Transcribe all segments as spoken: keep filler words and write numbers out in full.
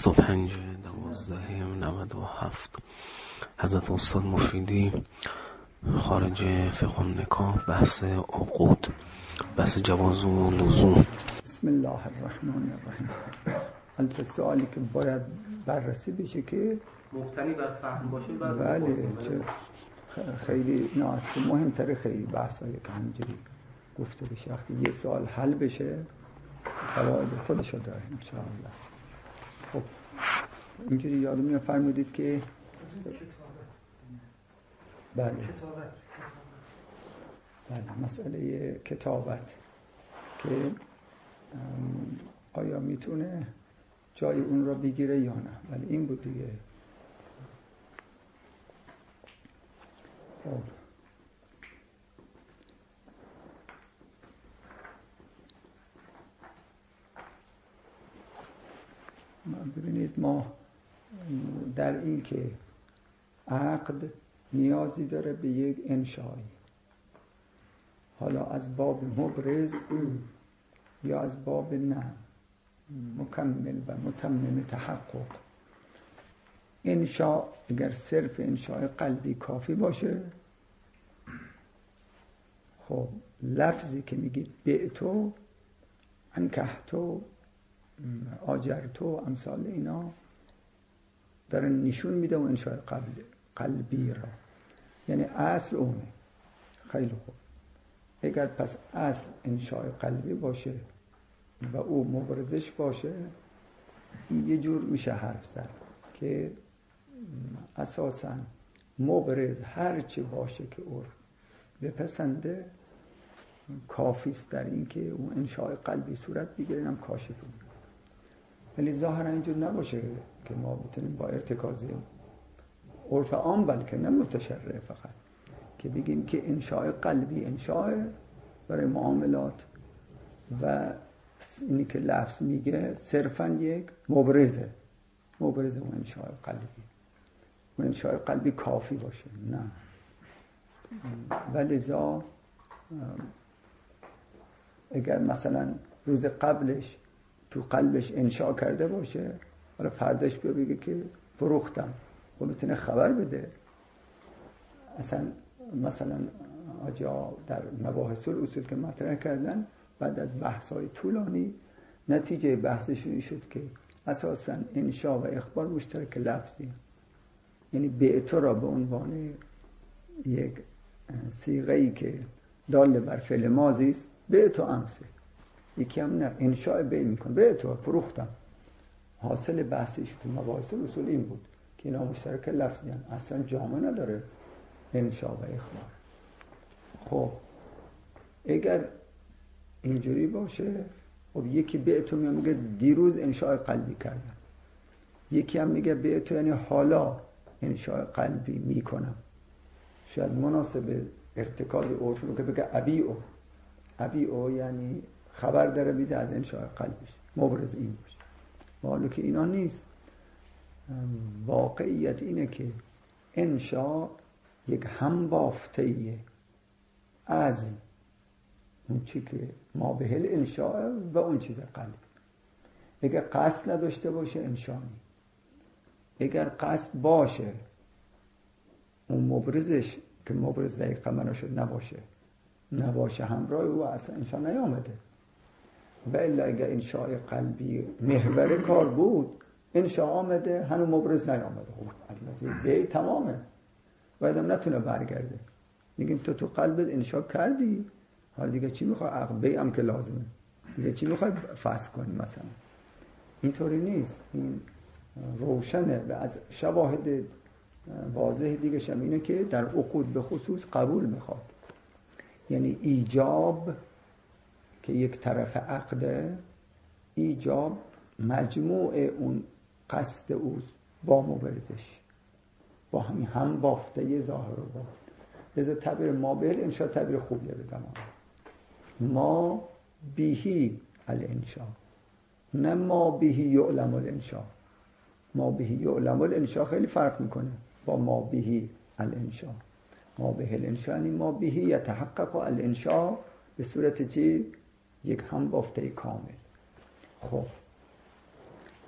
بیست و پنج دوازده نود و هفت حضرت استاد مفیدی خارج فقه النکاح، بحث عقود، بحث جواز و لزوم. بسم الله الرحمن الرحیم. البته سوالی که باید بررسی بشه که مبتنی بر فهم باشه بعد بله چه خیلی نه اصل مهمتره خیلی بحثایی که همینجوری گفته بشه وقتی یه سوال حل بشه قواعد خودشو داره ان شاء الله. خب اینجوری یادم میاد فرمودید که بله بله مسئله کتابت که آیا میتونه جای اون را بگیره یا نه، ولی این بود دیگه. خب ببینید ما در این که عقد نیازی داره به یک انشایی، حالا از باب مبرز یا از باب نه مکمل و متمم تحقق. انشا اگر صرف انشاء قلبی کافی باشه، خب لفظی که میگید بعتو، انکحتو، آجرتو، امثال اینا داره نشون میده و انشاء قلبی قلبی را، یعنی اصل اونه. خیلی خوب، اگر پس اصل انشاء قلبی باشه و او مبرزش باشه، یه جور میشه حرف زد که اساساً مبرز هرچی باشه که او بپسنده کافیست در این که اون انشاء قلبی صورت بگیره، اینم کاشفه. ولی ظاهرا اینجور نباشه که ما بتونیم با ارتکاز عرف عام، بلکه نه متشرع فقط، که بگیم که انشاء قلبی انشاء برای معاملات و اینی که لفظ میگه صرفا یک مبرزه مبرزه و انشاء قلبی و انشاء قلبی کافی باشه، نه. ولذا اگر مثلا روز قبلش تو قلبش انشاء کرده باشه، حالا فرداش بیا بگه که فروختم، خب میتونه خبر بده. اصلا مثلا آجا در مباحث الاصول که مطرح کردن، بعد از بحث‌های طولانی نتیجه بحثشون این شد که اساساً انشاء و اخبار مشترک لفظی، یعنی بعت را به عنوان یک صیغه‌ای که دال بر فعل ماضی است، بعت و امسه. یکی هم نه انشاء بیع میکنه، بعت و فروختم. حاصل بحثش تو مباحث الاصول این بود که اینا مشترک لفظی هستند، اصلا جامعه نداره انشاء و اخبار. خب اگر اینجوری باشه، خب یکی بعتو میگه دیروز انشاء قلبی کردم، یکی هم میگه بعتو یعنی حالا انشاء قلبی میکنم. شاید مناسب ارتکاز عرف رو که بگه ابیعو ابیعو یعنی خبر داره میده از انشاء قلبیش، مبرز این باشه. حالا که اینا نیست، واقعیت اینه که انشاء یک همبافته‌ایه از اون چی که ما به هل انشاء و اون چیز قلب. اگر قصد نداشته باشه انشاء نی، اگر قصد باشه اون مبرزش که مبرز دقیقا منو شد نباشه نباشه همراه او اصلا انشاء نیامده. و الا اگر انشاء قلبی محور کار بود، انشاء آمده هنو مبرز نیامده، خب البته بیع تمامه، باید هم نتونه برگرده. میگیم تو تو قلبت انشاء کردی، حالا دیگه چی میخوای؟ عقد بیع هم که لازمه، دیگه چی میخوای فسخ کنی؟ مثلا اینطوری نیست، این روشنه. و از شواهد واضح دیگه شم اینه که در عقود به خصوص قبول میخواد، یعنی ایجاب که یک طرف عقده، ایجاب مجموع اون قصد اوست با مبرزش، با همین هم بافته ظاهر و باطن. لذا تعبیر ما به انشاء تعبیر خوبیه بدم، ما بهی الانشاء، نه ما بهی یعلم الانشاء. ما بهی یعلم الانشاء خیلی فرق میکنه با ما بهی الانشاء. ما بهی الانشاء یعنی ما بهی یتحقق الانشاء به صورت چی؟ یک هم بافته کامل. خب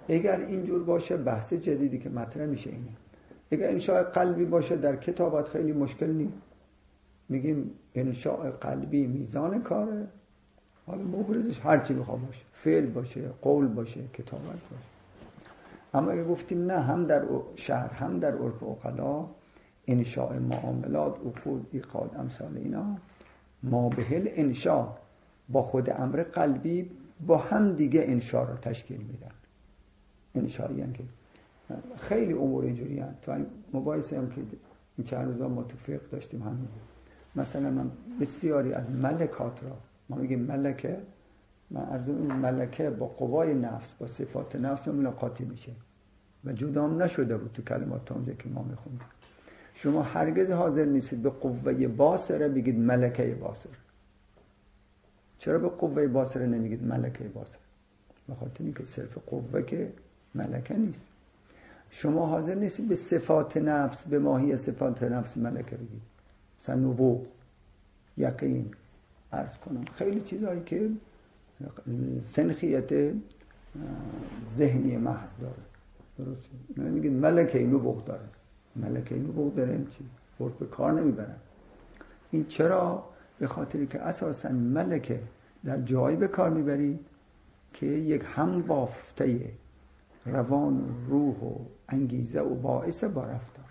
اگر اینجور باشه بحث جدیدی که مطرح میشه اینه. اگر انشاء قلبی باشه در کتابت خیلی مشکل نیست، میگیم انشاء قلبی میزان کاره، حالا مبرزش هر چی بخواد باشه، فعل باشه، قول باشه، کتابت باشه. اما اگه گفتیم نه، هم در شهر هم در عرف عقلا انشاء معاملات، عقود، ایقاد، امثال اینا ما بهل انشاء با خود امر قلبی با هم دیگه انشاء رو تشکیل میدن. انشاءی هم که خیلی امور اینجوری هست. تو مباحثه هم که این چند روزا ما تو فقه داشتیم همین، مثلا من بسیاری از ملکات را، ما میگیم ملکه، من عرض این ملکه با قوای نفس، با صفات نفس ملاقاتی میشه و جدام نشده بود تو کلمات تا اونجا که ما میخوندیم. شما هرگز حاضر نیستید به قوه باصره بگید ملکه باصر. چرا به قوه باصره نمیگید ملکه باصر؟ به خاطر اینکه صرف قوه که ملکه نیست. شما حاضر نیستید به صفات نفس، به ماهی صفات نفس ملکه بگید، مثلا نبوغ، یقین، عرض کنم خیلی چیزهایی که سنخیت ذهنی محض داره. درسته؟ نمیگید ملکه نبوغ داره. ملکه نبوغ داره این چی؟ برد به کار نمیبرن. این چرا؟ به خاطری که اساسا ملکه در جایی به کار میبرید که یک هم بافته روان و روح و انگیزه و باعث با رفتار.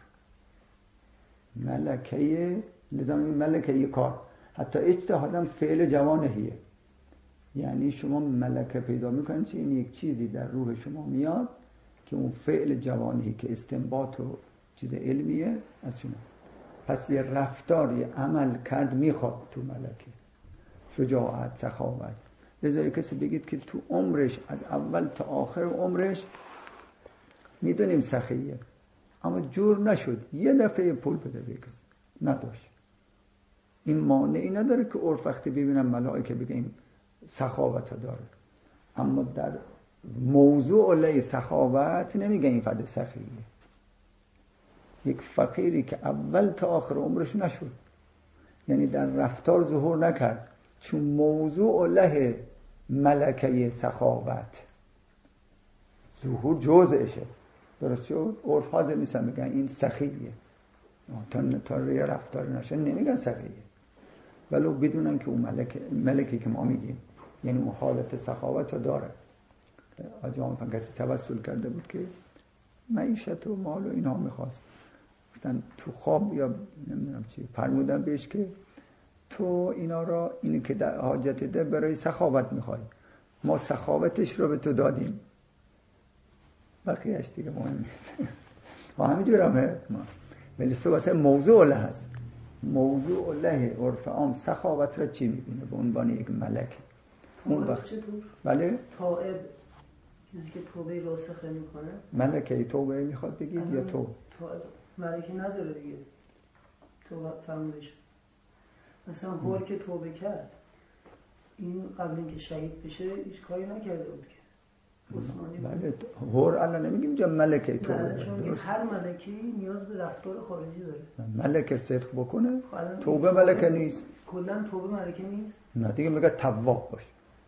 ملکه لذا میگیم ملکه کار، حتی اجتهادم فعل جوانهیه. یعنی شما ملکه پیدا میکنید چه این یک چیزی در روح شما میاد که اون فعل جوانهی که استنباط و چیز علمیه از شما. پس یه رفتار، یه عمل کرد میخواد تو ملکه، شجاعت، سخاوت. لذا کسی بگید که تو عمرش از اول تا آخر عمرش میدونیم سخیه اما جور نشد یه دفعه پول بده به کسی، نداشت. این مانعی نداره که عرف وقتی ببینم ملائکه بگیم سخاوت داره، اما در موضوع علیه سخاوت نمیگه این فرد سخیه. یک فقیری که اول تا آخر عمرش نشد، یعنی در رفتار ظهور نکرد، چون موضوع علیه ملکه سخاوت ظهور جزءشه. درست شد؟ عرف حاضر نیستن بگن این سخیه، تا تا روی رفتار نشه نمیگن سخیه، ولو بدونن که اون ملکه ملکی که ما میگیم یعنی اون حالت سخاوت رو داره. آجام فن کسی توسل کرده بود که معیشت و مال و اینا میخواست، گفتن تو خواب یا نمیدونم چی فرمودن بهش که تو اینا را اینی که در حاجت ده برای سخاوت میخوای، ما سخاوتش رو به تو دادیم، بقیهش دیگه مهم نیست. و همینجور هم ولی تو واسه موضوع له هست. موضوع له عرف عام سخاوت را چی میبینه؟ به عنوان یک ملک. اون وقت چطور؟ بله؟ تائب چیزی که توبه راسخه میکنه، ملکه توبه میخواد بگید یا تو؟ تائب ملکه نداره دیگه، توبه فرمودش. مثلا هور که توبه کرد، این قبل اینکه شهید بشه هیچ کاری نکرده بود که عثمانی. بله هور الان نمیگیم جا ملکه توبه. بله چون هر ملکی نیاز به رفتار خارجی داره. ملکه صدق بکنه توبه ملکه نیست. کلا توبه ملکه نیست. نه دیگه میگه تواب باش.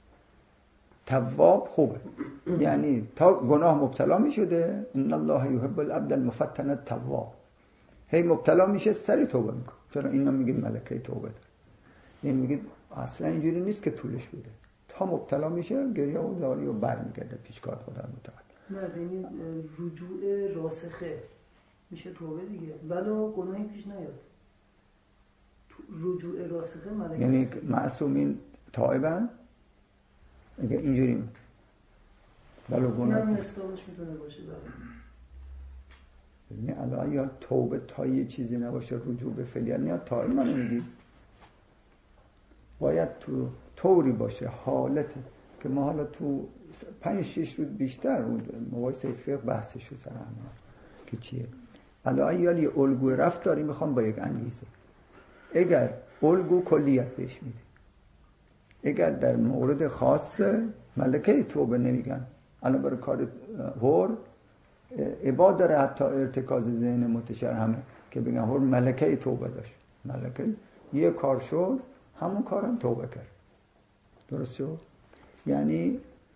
تواب خوبه، یعنی تا گناه مبتلا میشده ان الله یحب العبد المفتن التواب، هی مبتلا میشه سری توبه میکنه. چرا اینا میگن ملکه توبه داره؟ یعنی میگه اصلا اینجوری نیست که طولش بده، تا مبتلا میشه گریه و زاری و برمیگرده پیش کار خدا متعال. نه ببین رجوع راسخه میشه توبه دیگه، ولو گناهی پیش نیاد. رجوع راسخه ملکه، یعنی معصومین تائبن اگه اینجوری ولو گناه اینم مستاقش میتونه باشه. ببینی الان یا توبه تا یه چیزی نباشه رجوع به فعلیت نیاد تائب منو میگی، باید تو طوری باشه حالته که ما حالا تو پنج شش روز بیشتر مباحث فقه بحثش رو سر هم که چیه. الان یا یه الگوی رفتاری میخوام با یک انگیزه، اگر الگو کلیت بهش میده، اگر در مورد خاص ملکه توبه نمیگن. الان برای کار هور عباد داره حتی ارتکاز ذهن متشر همه که بگن هور ملکه توبه داشت، ملکه یه کار شد همون کارم توبه کرد. درست شد؟ یعنی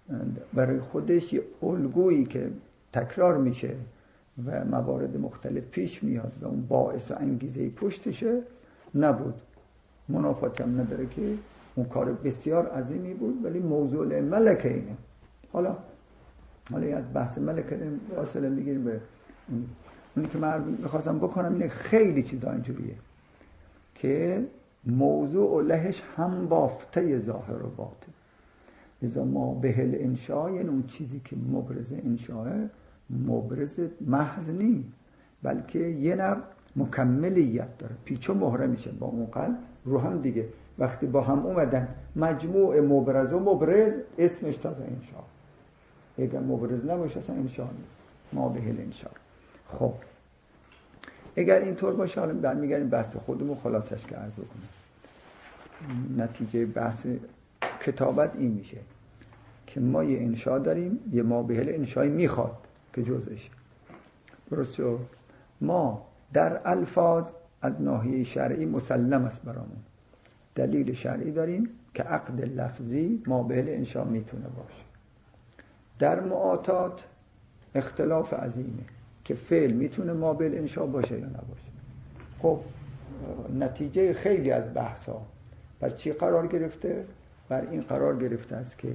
برای خودش یه الگویی که تکرار میشه و موارد مختلف پیش میاد و اون باعث و انگیزه پشتشه نبود. منافاتی هم نداره که اون کار بسیار عظیمی بود، ولی موضوع ملکه اینه. حالا حالا از بحث ملکه فاصله میگیریم به اونی که من میخواستم بکنم اینه خیلی چیزا اینجوریه که موضوع و لهش هم بافته ظاهر و باطن. لذا ما به الانشاء یعنی اون چیزی که مبرز انشاء مبرز محض نی، بلکه یه نوع مکملیت داره، پیچ و مهره میشه با اون قلب رو هم دیگه. وقتی با هم اومدن مجموع مبرز و مبرز اسمش تازه انشاء. اگر مبرز نباشه اصلا انشاء نیست، ما به الانشاء. خب اگر اینطور باشه حالا برمیگردیم بحث خودمون خلاصش که عرض کنم. نتیجه بحث کتابت این میشه که ما یه انشاء داریم، یه ما به الانشاء میخواد که جزش درست شد. ما در الفاظ از ناحیه شرعی مسلم است برامون، دلیل شرعی داریم که عقد لفظی ما به الانشاء میتونه باشه. در معاطات اختلاف عظیمه که فعل میتونه ما به الانشاء باشه یا نباشه. خب نتیجه خیلی از بحث ها بر چی قرار گرفته؟ بر این قرار گرفته است که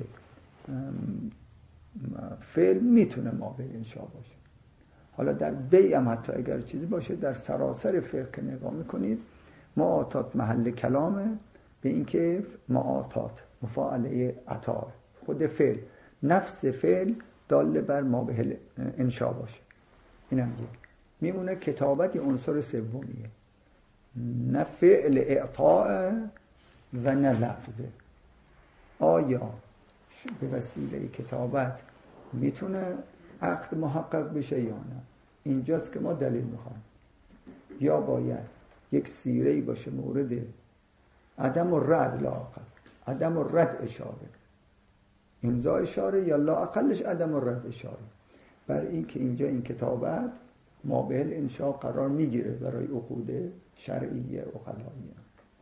فعل میتونه ما به الانشاء باشه. حالا در بیع هم حتی اگر چیزی باشه، در سراسر فقه که نگاه میکنید معاطات محل کلامه به اینکه معاطات مفاعله عطا خود فعل نفس فعل دال بر ما به انشاء باشه. اینم یک میمونه. کتابت عنصر سومیه، نه فعل اعطاء و نه لفظه. آیا به وسیله کتابت میتونه عقد محقق بشه یا نه؟ اینجاست که ما دلیل میخوایم. یا باید یک سیره‌ای باشه مورد عدم و رد لااقل، عدم و رد اشاره، امضا اشاره، یا لااقلش عدم و رد اشاره، برای این که اینجا این کتابت ما به الانشاء قرار میگیره برای عقود شرعیه و قضاییه.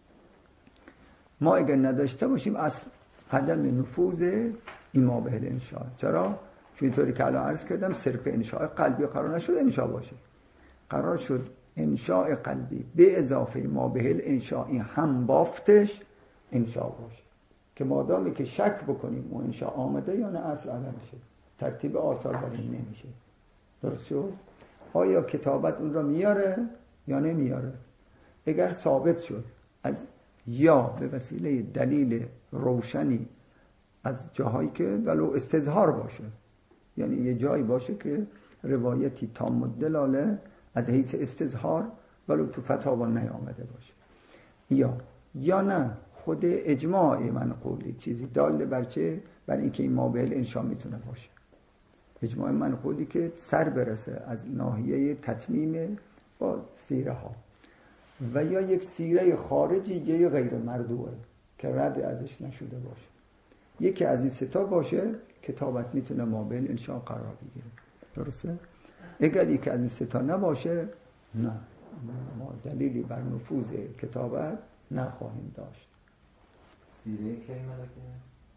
ما اگر نداشته باشیم اصل عدم نفوذ این ما به الانشاء. چرا؟ چون اینطوری که الان عرض کردم صرف انشاء قلبی قرار نشد انشاء باشه، قرار شد انشاء قلبی به اضافه ما به الانشاء این هم بافتش انشاء باشه که مادامی که شک بکنیم اون انشاء آمده یا نه اصل عدم شه، ترتیب آثار بر این نمیشه. درست شد؟ آیا کتابت اون را میاره یا نمیاره؟ اگر ثابت شد از یا به وسیله دلیل روشنی از جاهایی که ولو استظهار باشه، یعنی یه جایی باشه که روایتی تام الدلاله از حیث استظهار ولو تو فتاوا نیامده باشه، یا یا نه خود اجماع منقولی چیزی دال بر چه؟ بر اینکه این ما به الانشاء میتونه باشه. اجماع منقولی که سر برسه از ناحیه تتمیم با سیره ها، و یا یک سیره خارجی یه غیر مردوعه که رد ازش نشده باشه. یکی از این ستا باشه کتابت میتونه ما به الانشاء قرار بگیره. درسته؟ اگر یکی از این ستا نباشه نه، ما دلیلی بر نفوذ کتابت نخواهیم داشت. سیره کی ملکه؟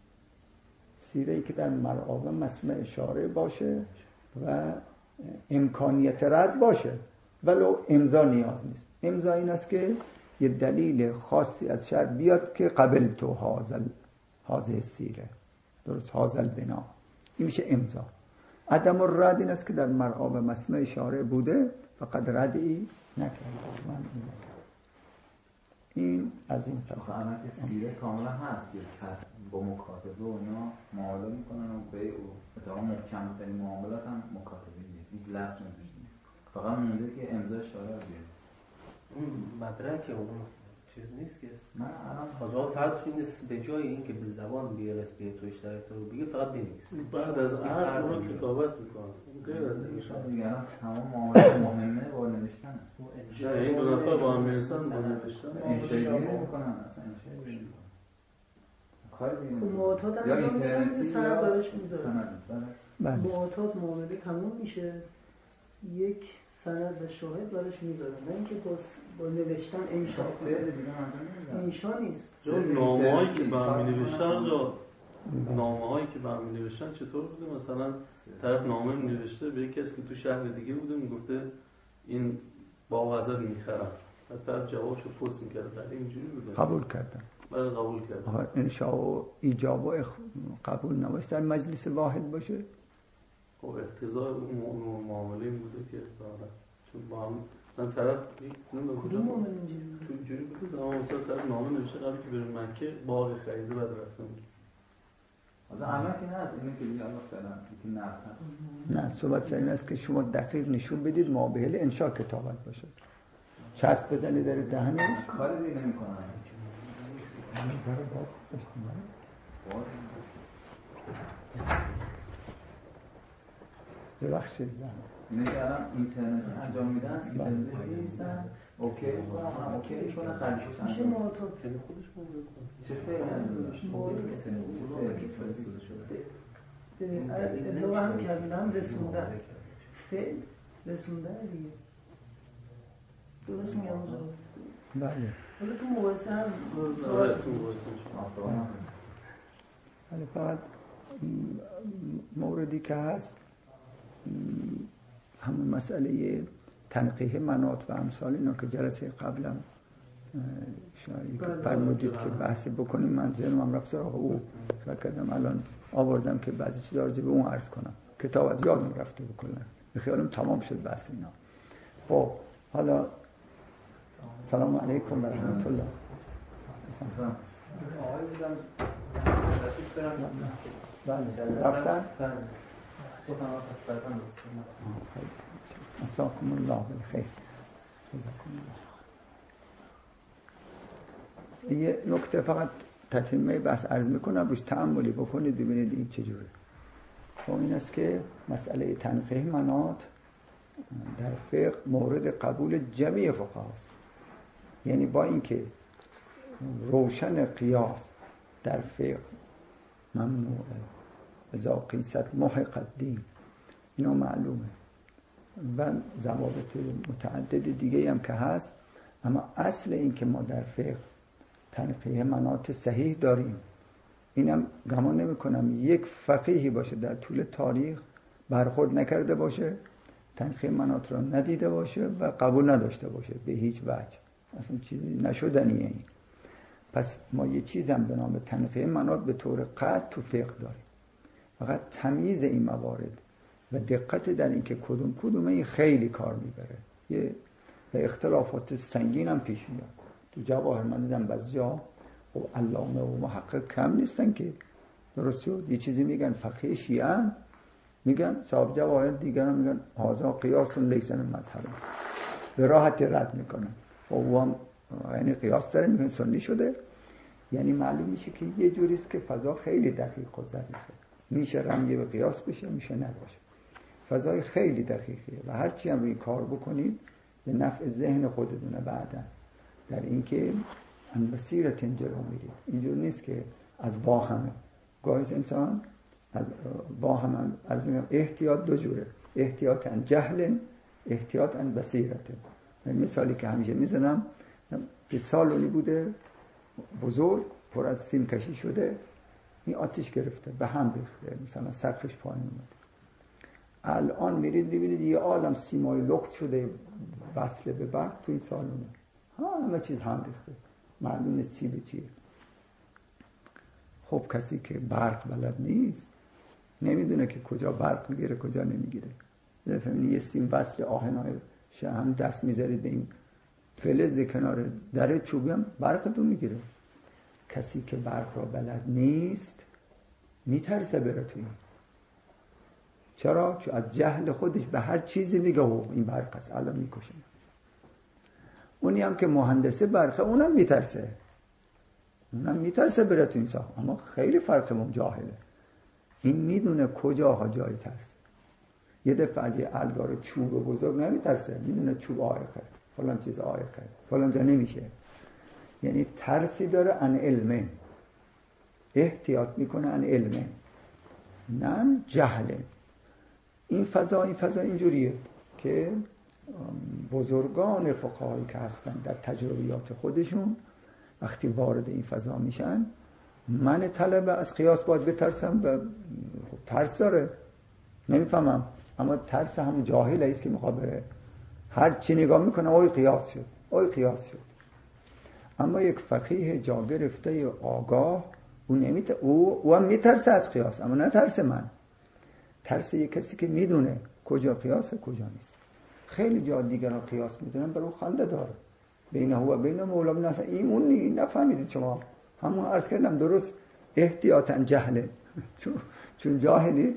سیره‌ای که در مرعاب مسمع اشاره باشه و امکانیت رد باشه ولو امضا نیاز نیست. امضا این است که یه دلیل خاصی از شرع بیاد که قبل تو حاضل حاضر سیره، درست، حاضر بنا، این میشه امضا. عدم الرد این است که در مرعاب مسمع اشاره بوده فقط ردی نکرده. من این نکرد. این از این پس الان که سیره کاملا هست که با مکاتبه و اینا معامله میکنن و به او اتفاقا محکم ترین معاملات هم مکاتبه نیست، هیچ لفظ نمیشه، فقط مونده که امضا شایع بیاد. اون مدرک اون چیز نیست که من الان حاضر فرض شده به جای این که به زبان بیارس به تو اشتراک رو بگه فقط بنویسه، بعد از عقد رو کتابت میکنه. غیر از این شاید دیگه الان تمام معاملات مهمه با نوشتن. نه این دو نفر با هم میرسن با نوشتن انشاء نمیکنن، اصلا انشاء نمیکنن. کاری دیگه. تو معاطات هم یا اینترنتی سند براش میذارن. بله. معاطات معامله تموم میشه یک سند و شاهد براش میذارن، نه اینکه با با نوشتن انشاء کنه. انشاء نیست. چون نامه‌ای که با هم می‌نوشتن رو نامه هایی که به هم نوشتن چطور بوده؟ مثلا طرف نامه نوشته به کسی که تو شهر دیگه بوده، میگفته این باغ ازت میخرم، بعد طرف جوابشو پست میکرد، بعد اینجوری بوده؟ قبول کردم. بعد قبول کردم. انشاء و ایجاب و اخ... قبول نباشه در مجلس واحد باشه. خب اقتضای اون معامله این بوده که داره، چون با هم من طرف کدوم معامله اینجوری بوده؟ تو اینجوری بوده زمان مثلا طرف نامه نوشته قبل که بریم مکه باغ خریده بعد رفتم. مثلا الان که نه از اینه که دیگه الله فعلا که نه هست. نه صحبت سر این است که شما دقیق نشون بدید مابهل انشاء کتابت باشه. چسب بزنید در دهنش کاری دیگه نمی‌کنن. ببخشید اینه که الان اینترنت انجام میدن است که تلویزیون نیستن اوکی میکنم هم اوکی میکنم خریدش میشه معتاد یعنی خودش مورد کنه چه فعلی نداشت مورد ببین ادعا هم کردم رسوندن فعل رسوندن دیگه درست میگم اونجا بله ولی تو مقایسه هم تو مقایسه ولی فقط موردی که هست همون مسئله تنقیح مناط و امثال اینا که جلسه قبلم شاید فرمودید که بحث بکنیم، من ذهنم رفت سراغ او فکر کردم الان آوردم که بعضی چیزا راجع به اون عرض کنم، کتابت یادم رفته بکنم، به خیالم تمام شد بحث اینا. خب حالا سلام علیکم و رحمت الله. بله رفتن؟ مساکم الله بالخیر. جزاکم الله. یه نکته فقط تتمه بحث عرض میکنم، روش تأملی بکنید ببینید این چجوره. خب این است که مسئله تنقیح مناط در فقه مورد قبول جمعی فقهاست. یعنی با اینکه روشن قیاس در فقه ممنوعه، اذا قیست محق الدین، اینا معلومه و ضوابط متعدد دیگه هم که هست، اما اصل این که ما در فقه تنقیح مناط صحیح داریم، اینم گمان نمی کنم یک فقیهی باشه در طول تاریخ برخورد نکرده باشه، تنقیح مناط را ندیده باشه و قبول نداشته باشه به هیچ وجه، اصلا چیزی نشدنیه این. پس ما یه چیزم به نام تنقیح مناط به طور قطع تو فقه داریم، فقط تمییز این موارد و دقت در این که کدوم کدومه این خیلی کار میبره، یه و اختلافات سنگین هم پیش میاد. تو جواهر من دیدم بعضی جا و علامه و محقق کم نیستن که درست شد یه چیزی میگن فقیه شیعه میگن صاحب جواهر، دیگران میگن هذا قیاس لیس من مذهب، به راحتی رد میکنن و هم یعنی قیاس داره میگن سنی شده. یعنی معلوم میشه که یه جوریست که فضا خیلی دقیق و ظریفه، میشه رمی به قیاس بشه میشه نباشه، فضای خیلی دقیقیه و هرچی هم روی کار بکنید به نفع ذهن خودتونه بعدا در اینکه ان بصیرت جلو میرید. اینجور نیست که از واهمه، گاهی انسان از واهم از میگم احتیاط دو جوره، احتیاط ان جهل، احتیاط ان بصیرت. مثالی که همیشه میزنم که سالونی بوده بزرگ پر از سیم کشی شده، این آتش گرفته به هم ریخته، مثلا سقفش پایین اومده. الان میرید ببینید یه عالم سیمای لخت شده وصله به برق تو این سالونه، ها همه چیز هم ریخته، معلوم نیست چی به چیه. خب کسی که برق بلد نیست نمیدونه که کجا برق میگیره کجا نمیگیره. بفهمید یه سیم وصل آهنای هم دست میذارید به این فلز کنار در چوبی هم برقتون میگیره. کسی که برق را بلد نیست میترسه بره توی این. چرا؟ چون از جهل خودش به هر چیزی میگه او این برق است الان میکشه. اونی هم که مهندسه برقه اونم میترسه، اونم میترسه بره توی این ساخت، اما خیلی فرق با جاهله. این میدونه کجاها جای ترسه. یه دفعه از یه الگار چوب بزرگ نمیترسه، میدونه چوب عایقه، فلان چیز عایقه، فلان جا نمیشه. یعنی ترسی داره ان علمه، احتیاط میکنه ان علمه، نه جهله. این فضا این فضا اینجوریه که بزرگان فقهایی که هستن در تجربیات خودشون وقتی وارد این فضا میشن من طلبه از قیاس باید بترسم و خب ترس داره، نمیفهمم، اما ترس هم جاهل است که میخواد بره هر چی نگاه میکنه اوی قیاس شد اوی قیاس شد. اما یک فقیه جا گرفته آگاه او نمیت او او هم میترسه از قیاس، اما نه ترس من، ترس یک کسی که میدونه کجا قیاسه کجا نیست. خیلی جا دیگران قیاس میدونن برای خنده داره، بین هو و بین مولا ناس این اون نفهمیدید شما، همون عرض کردم درست احتیاطاً جهله چون چون جاهلی.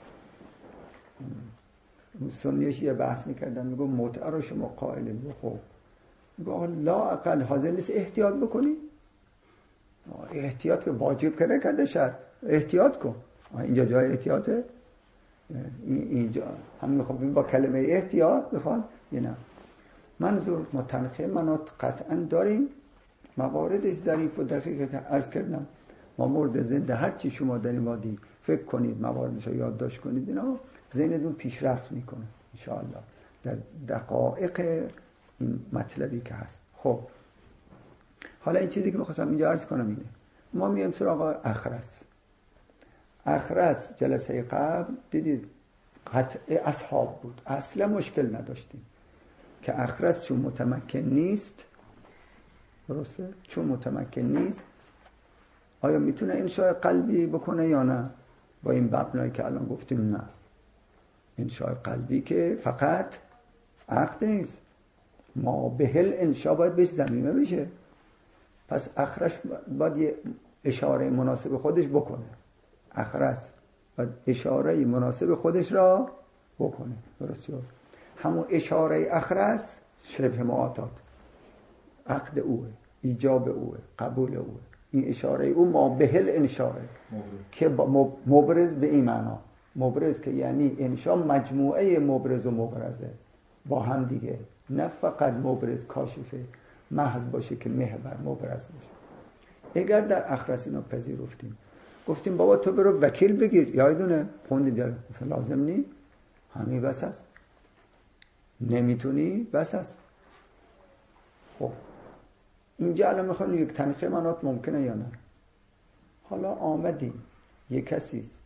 سنیش یه بحث میکردن میگو متعه رو شما قائلین، خب میگو لا اقل حاضر نیست احتیاط بکنی؟ احتیاط که واجب کرده کرده شد، احتیاط کن. اینجا جای احتیاطه؟ اینجا هم میخوام با کلمه احتیاط بخواد یا نه؟ منظور ما تنخیه منات قطعا داریم، مواردش ظریف و دقیقه که عرض کردم ما مورد زنده هر چی شما در این وادی فکر کنید مواردش رو یادداشت کنید اینا ذهنتون پیشرفت میکنه ان شاء الله در دقایق این مطلبی که هست. خب حالا این چیزی که میخواستم اینجا عرض کنم اینه، ما میایم سراغ اخرس. اخرس جلسه قبل دیدید قطع اصحاب بود، اصلا مشکل نداشتیم که اخرس چون متمکن نیست، درسته؟ چون متمکن نیست آیا میتونه انشاء قلبی بکنه یا نه؟ با این مبنایی که الان گفتیم نه، انشاء قلبی که فقط عقد نیست، ما بهل انشاء باید بهش ضمیمه بشه. پس اخرس باید یه اشاره مناسب خودش بکنه، اخرس باید اشاره مناسب خودش را بکنه، درست شد؟ همون اشاره اخرس شبه معاطات، عقد اوه، ایجاب اوه، قبول اوه، این اشاره او ما بهل انشاء که مبرز به این معنا، مبرز که یعنی انشاء مجموعه مبرز و مبرزه با هم دیگه، نه فقط مبرز کاشفه محض باشه که محور مبرز باشه. اگر در اخرس اینو پذیرفتیم گفتیم بابا تو برو وکیل بگیر، یادونه خوندی بیاره لازم نی، همین بس است، نمیتونی بس است. خب اینجا الان میخوام یک تنخیه منات ممکنه یا نه؟ حالا آمدیم یک کسیست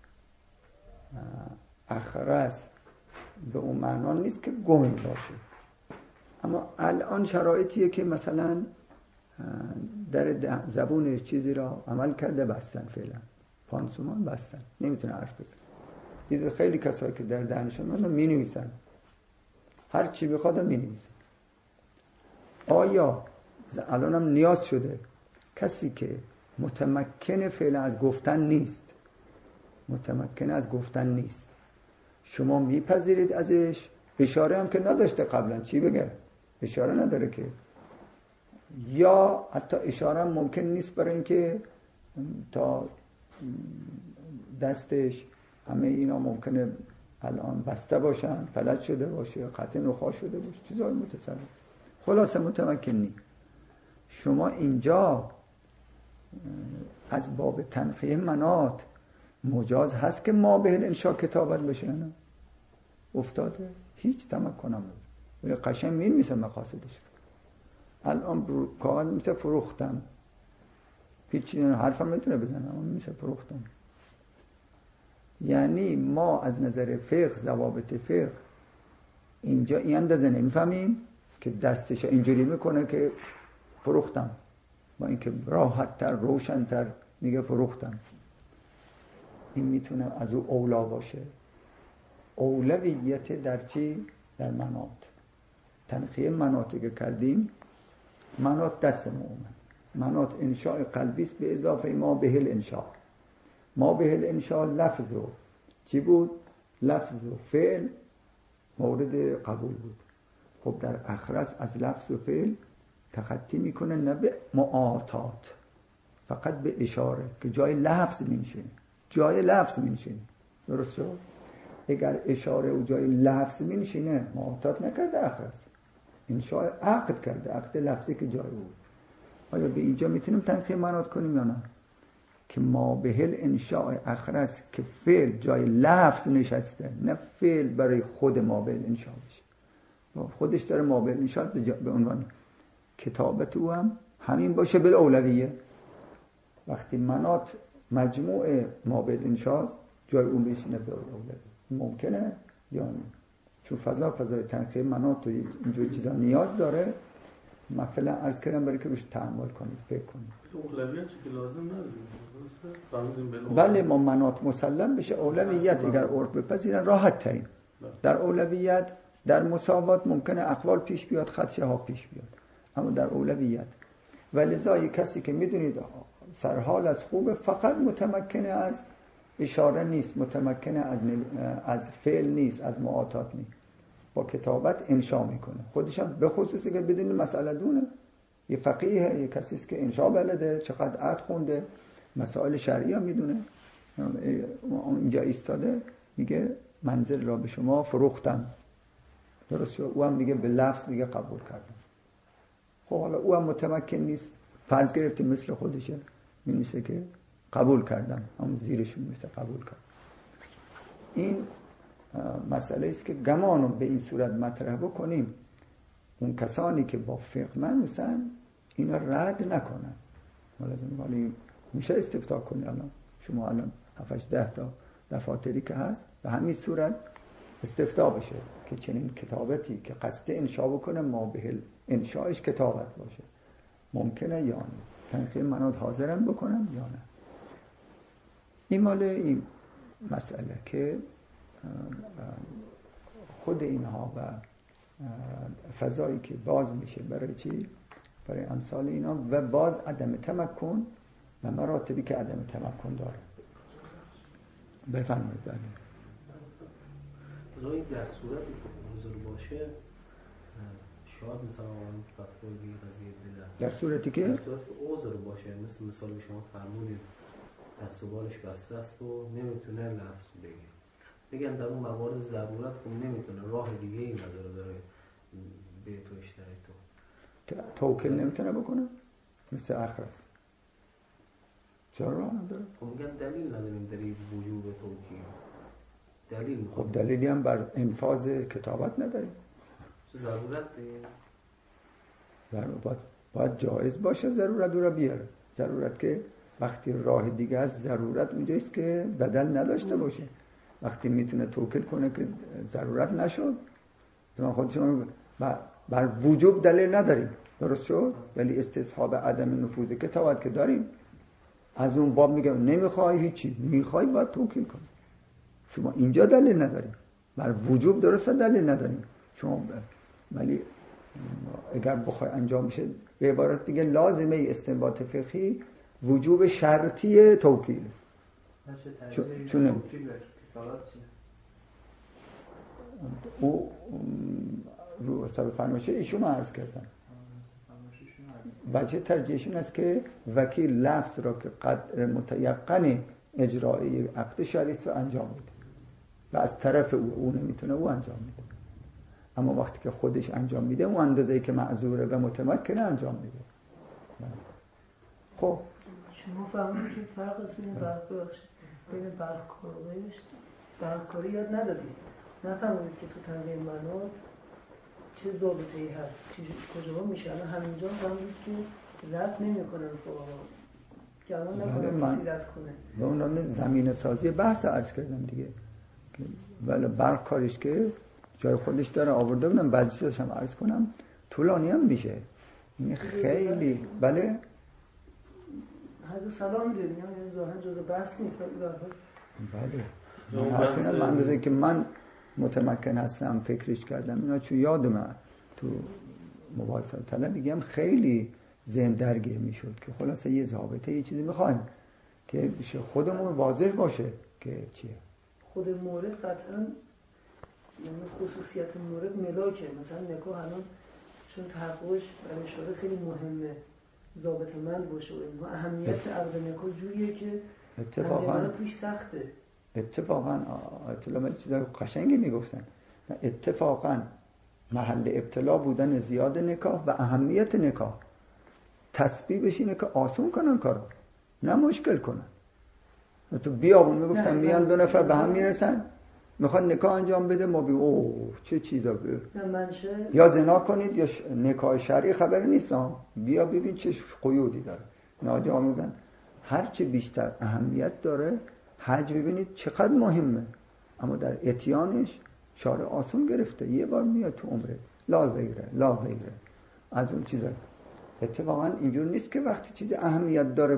اخرس به اون معنا نیست که گم باشه، اما الان شرایطیه که مثلا در زبونش چیزی را عمل کرده بستن، فعلا پانسمان بستن، نمیتونه حرف بزن. دیدید خیلی کسایی که در دهنشون می نویسن، هر چی بخواد می نویسن. آیا الان هم نیاز شده کسی که متمکن فعلا از گفتن نیست، متمکن از گفتن نیست، شما میپذیرید ازش؟ اشاره هم که نداشته قبلا، چی بگه؟ اشاره نداره که، یا حتی اشاره هم ممکن نیست برای اینکه تا دستش همه اینا ممکنه الان بسته باشن، فلج شده باشه، قطع نخاع شده باشه، چیزای متصرف. خلاصه متمکن نیست. شما اینجا از باب تنخیه منات مجاز هست که ما به انشاء کتابت بشه، نه افتاده هیچ تمکنم ولی قشنگ می میسه مقاصدش. الان کاغذ میسه فروختم، هیچ حرفم میتونه بزنم، اما میسه فروختم. یعنی ما از نظر فقه، ضوابط فقه اینجا این اندازه نمیفهمیم که دستش اینجوری میکنه که فروختم، با اینکه راحت تر روشن تر میگه فروختم. این میتونه از او اولا باشه. اولویت در چی؟ در مناط. تنخیه مناطی که کردیم، مناط دست مومن، مناط انشاء قلبی است به اضافه ما بهل انشاء. ما بهل انشاء لفظ و چی بود؟ لفظ و فعل مورد قبول بود. خب در اخرس از لفظ و فعل تخطی میکنه، نه به معاطات، فقط به اشاره که جای لفظ میشینه، جای لفظ میشینه، درست شد؟ اگر اشاره و جای لفظ میشینه معاطات نکرده اخرس، انشاء عقد کرده، عقد لفظی که جای بود. آیا به اینجا میتونیم تنخیه مناط کنیم یا نه؟ که ما بهل انشاء اخرس که فعل جای لفظ نشسته، نه فعل برای خود ما بهل انشاء بشه، خودش داره ما بهل انشاء به عنوان کتابت او هم همین باشه به اولویه. وقتی مناط مجموع ما به انشاست جای اون بشینه به اولوی ممکنه یا نه؟ چون فضا فضای تنخیه مناط و اینجور چیزا نیاز داره. من فعلا عرض کردم برای که روش تأمل کنید، فکر کنید. اولویت چی که لازم نداریم. بله ما مناط مسلم بشه. اولویت اگر عرف بپذیرن راحت ترین. در اولویت در مساوات ممکنه اقوال پیش بیاد، خدشه ها پیش بیاد، اما در اولویت ولذا یک کسی که میدونید سرحال از خوب فقط متمکنه از اشاره نیست، متمکنه از از فعل نیست، از معاطات نیست، با کتابت انشا میکنه خودش هم. به خصوصی که بدونید مسئله دونه یه فقیه، یه کسی است که انشا بلده، چقدر عد خونده، مسائل شرعی هم میدونه. اینجا ایستاده میگه منزل را به شما فروختم، درست شد؟ او هم میگه به لفظ میگه قبول کردم. خب حالا او هم متمکن نیست، فرض گرفتیم مثل خودشه، می‌نویسه که قبول کردم، هم زیرش می‌نویسه قبول کردم. این مسئله است که گمان رو به این صورت مطرح بکنیم، اون کسانی که با فقه منوسن اینا رد نکنن. حالا میشه استفتاء کنی، الان شما الان هفت ده تا دفاتری که هست به همین صورت استفتاء بشه که چنین کتابتی که قصد انشا بکنه ما به انشاش کتابت باشه ممکنه یا نه، تنخیه مناط حاضرن بکنن یا نه. این مال این مسئله که خود اینها و فضایی که باز میشه برای چی؟ برای امثال اینا و باز عدم تمکن و مراتبی که عدم تمکن داره. بفرمایید. بله رای در صورتی که حضور باشه شاید مثلا اون فتوای بی قضیه بدن در صورتی که در صورتی که عذر باشه، مثل مثال شما فرمودید دست و بالش بسته است و نمیتونه لفظ بگه، بگن در اون موارد ضرورت که نمیتونه راه دیگه ای نداره داره به تو اشتری تو توکل نمیتونه بکنه مثل اخرس. چرا راه نداره؟ خب میگن دلیل نداریم در این وجوب توکیل. دلیل خب دلیلی هم بر انفاذ کتابت نداریم. ضرورت دیگه باید, باید جایز باشه ضرورت رو بیاره. ضرورت که وقتی راه دیگه است ضرورت اونجاییست که بدل نداشته باشه. وقتی میتونه توکل کنه که ضرورت نشد، ما خودشون بر وجوب دلیل نداریم، درست شد؟ ولی استصحاب عدم نفوذ کتابت که داریم. از اون باب میگم نمیخوای هیچی، میخوای باید توکل کنی. شما اینجا دلیل نداریم، بر وجوب درسته دلیل نداریم شما، ولی اگر بخوای انجام بشه به عبارت دیگه لازمه استنباط فقهی وجوب شرطی توکیل. چون او رو حساب فرمایشه ایشون عرض کردن وجه ترجیحشون است که وکیل لفظ را که قدر متیقن اجرایی عقد شرعی رو انجام میده و از طرف او او نمیتونه او انجام میده، اما وقتی که خودش انجام میده اون اندازه‌ای که معذوره و متمکنه انجام میده. خب شما فهمیدید که فرق است بین برخورد بین برخورد و غیرش؟ برخوردی یاد ندادید، نفهمید که تو تنقیه مناط چه ضابطه‌ای هست، کجا میشه. الان همینجا فهمید که رد نمی‌کنن فقها، که الان نکنن کسی رد کنه. به عنوان زمینه سازی بحث عرض کردم دیگه، ولی برق کارش که جای خودش داره آورده بودم، بعضیش داشتم عرض کنم طولانی هم میشه. این خیلی بله حضرت سلام داریم، یعنی ظاهرا جزء بحث نیست، ولی در بله من حرفی من اندازه که من متمکن هستم فکرش کردم اینا، چون یادم تو مباحثه طلب میگم خیلی ذهن درگیر میشد که خلاصه یه ضابطه یه چیزی میخوایم که خودمون واضح باشه که چیه. خود مورد قطعا یعنی خصوصیت مورد ملاکه، مثلا نکاح الان چون تحققش برای شده خیلی مهمه ضابطه مند باشه و اینها، اهمیت عقد نکاح جوریه که اتفاقا توش سخته. اتفاقا اطلاع چیزای قشنگی میگفتن، اتفاقا محل ابتلا بودن زیاد نکاح و اهمیت نکاح تسبیبش اینه که آسون کنن کارو، نه مشکل کنن. تو بیابون میگفتن میان دو نفر به هم میرسن میخوان نکاح انجام بده، ما بگیم اوه چه چیزا به یا زنا کنید یا نکاح شرعی خبر نیست، بیا ببین چه قیودی داره. ناجا میگن هرچی بیشتر اهمیت داره حج ببینید چقدر مهمه، اما در اتیانش شارع آسون گرفته، یه بار میاد تو عمره لا غیره لا غیره از اون چیزا. اتفاقا اینجور نیست که وقتی چیز اهمیت داره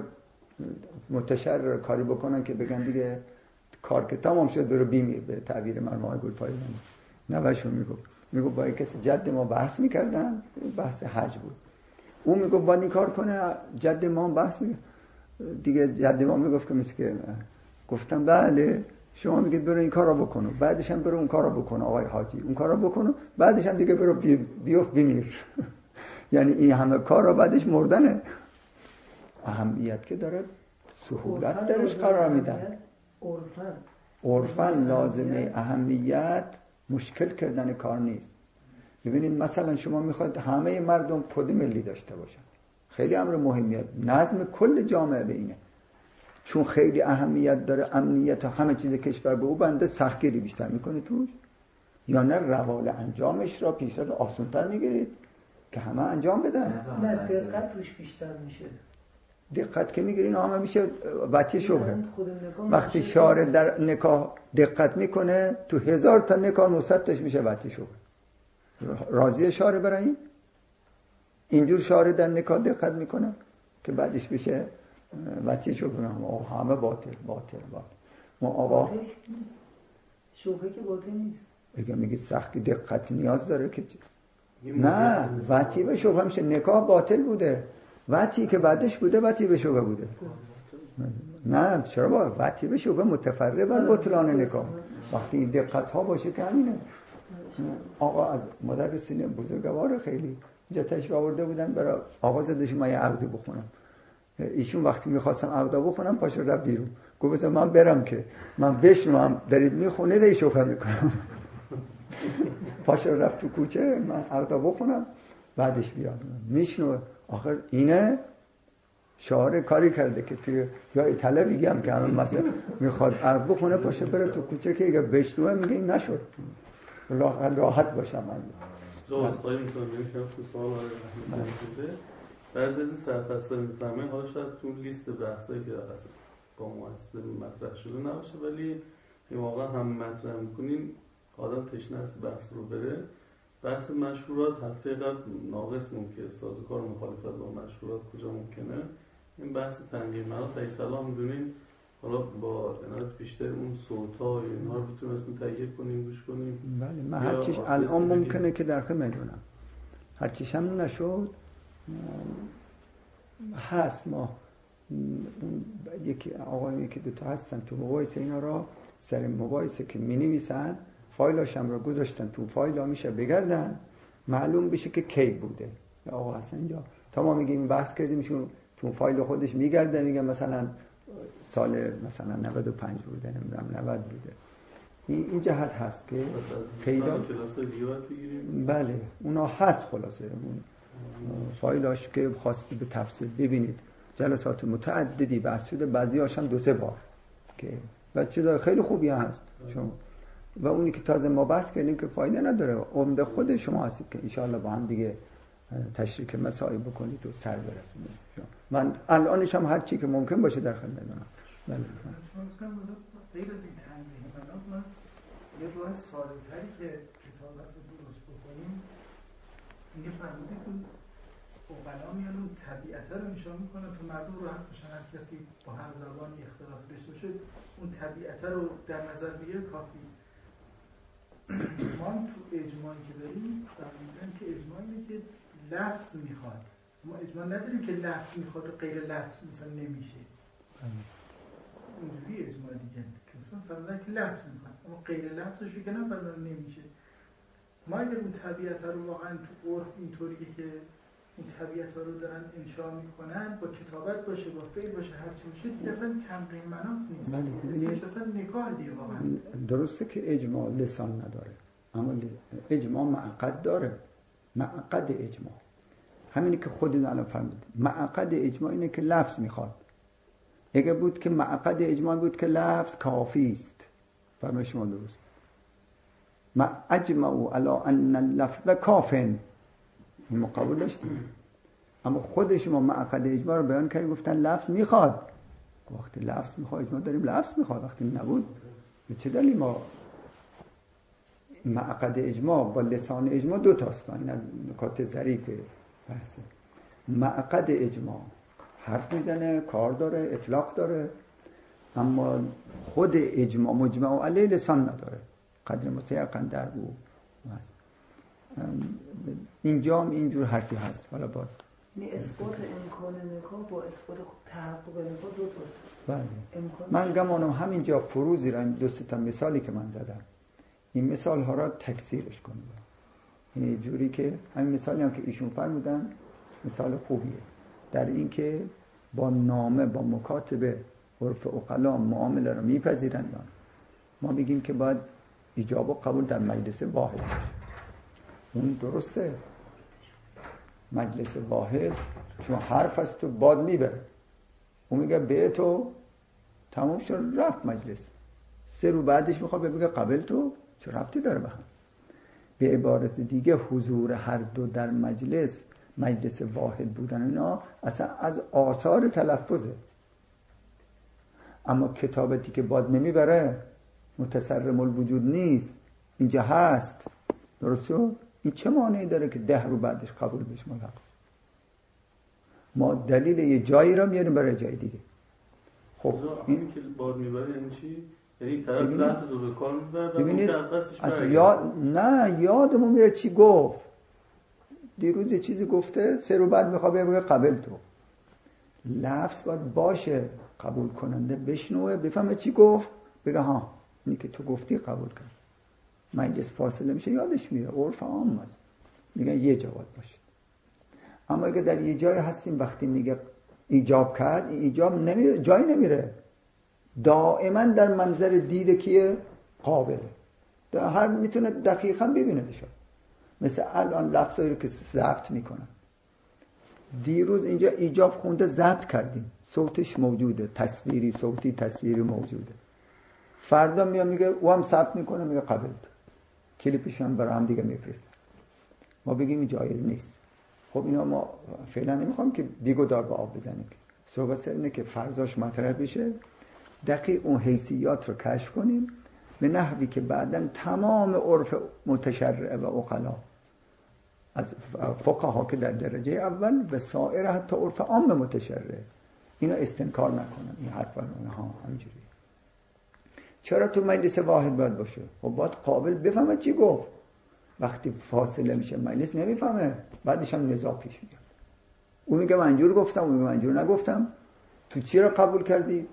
متشرر کاری بکنن که بگن دیگه کار که تمام شد برو بیمیر، به تعبیر مرحوم آقای گلپایگانی نوشون میگفت میگفت با کسی جد ما بحث میکردن، بحث حج بود، اون میگفت باید این کار کنه، جد ما بحث میگه دیگه، جد ما میگفت که مثل که گفتم بله شما میگید برو این کارا بکنو، بعدش هم برو اون کارا بکنو آقای حاجی، اون کارا بکنو، بعدش هم دیگه برو بی بیفت بمیر. یعنی این همه کارا بعدش مردنه. اهمیت که داره سهولت درش قرار میدن. عرفن عرفن لازمه اهمیت مشکل کردن کار نیست. ببینید مثلا شما میخواید همه مردم کد ملی داشته باشن، خیلی امر مهمیه، نظم کل جامعه به اینه، چون خیلی اهمیت داره امنیت و همه چیز کشور به او بنده سختگیری بیشتر میکنه توش، یا نه روال انجامش را پیشرفت آسان‌تر میگیرید که همه انجام بدن. نه دقت توش بیشتر میشه. دقت که میگیرین همه میشه بچه شبهه. وقتی شارع در نکاح دقت میکنه تو هزار تا نکاح نصد تاش میشه بچه شبهه. راضی شارع برای اینجور شارع در نکاح دقت میکنه که بعدش بشه بچه شبهه. همه باطل باطل باطل. ما آقا شبهه که باطل نیست. اگه میگی سخت دقت نیاز داره که نه وقتی به شبهه میشه نکاح باطل بوده، وقتی که بعدش بوده وقتی به شبهه بوده. نه چرا با وقتی به شبهه متفرع بر بطلان نکاح. وقتی این دقت ها باشه که همینه. آقا از مدرسین بزرگوار خیلی اینجا تشریف آورده بودن برای آقا زدش ما یه عقدی بخونم. ایشون وقتی میخواستم عقد بخونم پاشو رفت بیرون، گفت من برم که من بشنوم دارید میخونه دی شوخی میکنم. پاشو رفت تو کوچه من عقد بخونم بعدش بیام میشنو. آخر اینه شعار کاری کرده که توی یا طلبی هم که همه مثلا میخواد عقد بخونه پاشو بره تو کوچه که اگه بشنوه میگه این نشد، راحت باشم من جوازقایی میکنم نمیشم تو سوال آره رحمت شده. بعضی از این سرفصل میفهمه حالا شاید تو لیست بحثایی که اصلا با مؤسسه مطرح شده نباشه، ولی این واقعا هم مطرح میکنیم آدم تشنه است بحث رو بره. بحث مشروعات هفته قبل ناقص ممکنه سازوکار مخالفت با مشروعات کجا ممکنه. این بحث تنگیر مناط ای سلام میدونیم حالا با عنایت بیشتر اون صوت‌ها و اینها رو بتونیم اصلا تغییر کنیم گوش کنیم. بله من هر چیش الان ممکنه که در خدمت میدونم، هر چیش هم نشد هست. ما یکی آقایونی که دو تا هستن تو مباحث اینا را سر مباحثه که می‌نویسن فایلاش هم رو گذاشتن تو فایل میشه بگردن معلوم بشه که کی بوده. آقا اصلا اینجا تا ما میگیم بحث کردیمشون تو فایل خودش میگرده میگه مثلا سال مثلا نود و پنج بوده نمیدونم نود بوده. این این جهت هست که پیدا بله اونا هست. خلاصه اون فایلاش که خواستید به تفصیل ببینید جلسات متعددی بحث شده، بعضی‌هاش هم دو سه بار که بچه‌ها خیلی خوبی هست شما و اونی که تازه ما بحث کردیم که فایده نداره. عمده خود شما هستید که انشاءالله با هم دیگه تشریک مسائل بکنید و سر برسونید. من الانش هم هر چی که ممکن باشه در خدمتتونم. بله غیر از این تنظیم مناط من یه راه ساده‌تری که کتابت رو درست بکنیم میگه فرموده که فقلا میان اون طبیعت رو انشاء میکنن تا مردم رو هم باشن، هر کسی با هر زبانی اختلاف داشته باشه اون طبیعت رو در نظر بگیره کافی. ما تو اجماعی که داریم فهمیدن که اجماع اینه که لفظ میخواد، ما اجماع نداریم که لفظ میخواد و غیر لفظ مثلا نمیشه. اونجوری اجماع دیگه که مثلا فهمیدن که لفظ میخواد اما غیر لفظش که نه فهمیدن نمیشه. ما اگر اون طبیعت رو واقعا تو عرف اینطوریه که این طبیعت رو دارن انشاء میکنن با کتابت باشه با فعل باشه هر چی باشه دیگه اصلا تنقیم مناط نیست، اسمش اصلا نکاح دیگه. واقعا درسته که اجماع لسان نداره اما اجماع معقد داره. معقد اجماع همینی که خودتون الان فهمید. معقد اجماع اینه که لفظ میخواد. اگه بود که معقد اجماع بود که لفظ کافی است فرمای شما درست. ما اجمعوا علی ان اللفظ کافن این قبول داشتیم، اما خود شما معقد اجماع رو بیان کردن گفتن لفظ میخواد. وقتی لفظ میخواد اجماع داریم لفظ میخواد، وقتی نبود به چه دلیل ما معقد اجماع با لسان اجماع دو تاست. این از نکات ظریف بحثه. معقد اجماع حرف میزنه، کار داره، اطلاق داره، اما خود اجماع مجمع علیه لسان نداره، قدر متیقن در او هست. اینجا هم اینجور حرفی هست. حالا با این اثبات امکان نکاح با اثبات تحقق نکاح دو تاست. بله. من گمانم همینجا فروزی را این دو سه تا مثالی که من زدم این مثال ها را تکثیرش کنیم. یعنی جوری که همین مثالی هم که ایشون فرمودن مثال خوبیه در این که با نامه با مکاتبه عرف عقلا معامله را میپذیرن. ما میگیم که باید ایجاب و قبول در مجلس واحد باشه. اون درسته، مجلس واحد چون حرف است تو باد میبره، اون میگه به تو تمام شد رفت مجلس، سه رو بعدش میخواد بگه قبل تو، چه ربطی داره به هم؟ به عبارت دیگه حضور هر دو در مجلس، مجلس واحد بودن اینا اصلا از آثار تلفظه. اما کتابتی که باد نمیبره متصرم الوجود نیست، اینجا هست. درست شد؟ این چه مانعی داره که ده رو بعدش قبول بشه ملحق؟ ما دلیل یه جایی را میاریم برای جای دیگه. خب این که باد میبره یعنی چی؟ یعنی طرف لحظه رو به کار میبره ببینید اصلا یاد نه یادمون میره چی گفت دیروز، یه چیزی گفته سه رو بعد میخواد بگه قبل تو. لفظ باید باشه، قبول کننده بشنوه بفهمه چی گفت، بگه ها اینی که تو گفتی قبول کرد. مجلس فاصله میشه یادش میره، عرف عام است، میگن یه جواب باشه. اما اگه در یه جای هستیم وقتی میگه ایجاب کرد، ایجاب نمیره، جای نمیره، دائما در منظر دیده کیه؟ قابله، در هر میتونه دقیقا ببینه دشه. مثل الان لفظایی رو که ضبط میکنن، دیروز اینجا ایجاب خونده ضبط کردیم، صوتش موجوده، تصویری صوتی تصویری موجوده. فردا میاد میگه او هم ضبط میکنه میگه قبل تو، کلیپشون برای هم دیگه میفرستن. ما بگیم این جایز نیست. خب اینا ما فعلا نمیخوام که بیگدار به آب بزنیم، صحبت اینه که فرضاش مطرح بشه، دقیق اون حیثیات رو کشف کنیم به نحوی که بعداً تمام عرف متشرع و عقلا از فقها که در درجه اول و سایر حتی عرف عام متشرع اینا استنکار نکنن این حرفا رو. ها همینجوری. چرا تو مجلس واحد باید باشه؟ خب باید قابل بفهمه چی گفت. وقتی فاصله میشه مجلس نمیفهمه، بعدش هم نزاع پیش میاد. اون میگه من اینجور گفتم، اون میگه من اینجور نگفتم، تو چی رو قبول کردی؟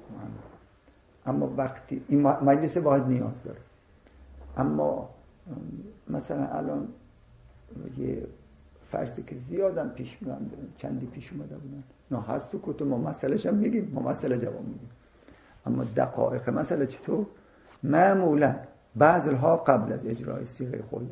اما وقتی این مجلس واحد نیاز داره. اما مثلا الان یه فرضی که زیادم پیش میاد، چندی پیش اومده بودن، نه هست تو کتب ما مسئله‌ش هم میگیم، ما مسئله جواب میدیم، اما دقایق مسئله چطور؟ معمولا بعضی‌ها قبل از اجرای صیغه خود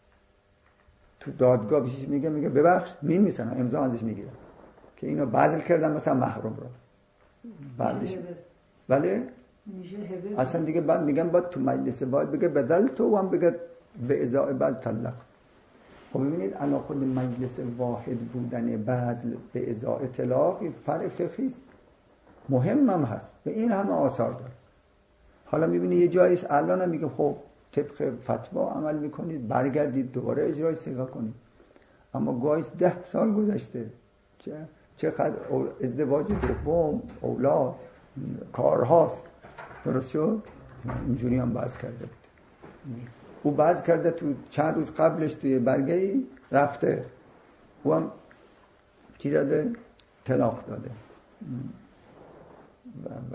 تو دادگاه بهش میگه میگه ببخش مین میسنن امضا ازش میگیرن که اینو بعضل کردن مثلا محروم رو بعدش ولی اصلا دیگه بعد میگن بعد تو مجلس باید بگه بدل تو هم بگه به ازای بعض طلق. خب ببینید الان خود مجلس واحد بودن بعضل به ازای طلاق فرع فقهی است، مهم هم هست، به این همه آثار داره. حالا میبینی یه جایی است الان هم میگه خب طبق فتوا عمل میکنید، برگردید دوباره اجرای صیغه کنید. اما گاهی ده سال گذشته، چه چقدر ازدواج دوم، اولاد، کارهاست. درست شد؟ اینجوری هم باز کرده بود. او باز کرده تو چند روز قبلش توی برگه‌ای رفته، او هم چی داده؟ طلاق داده و, و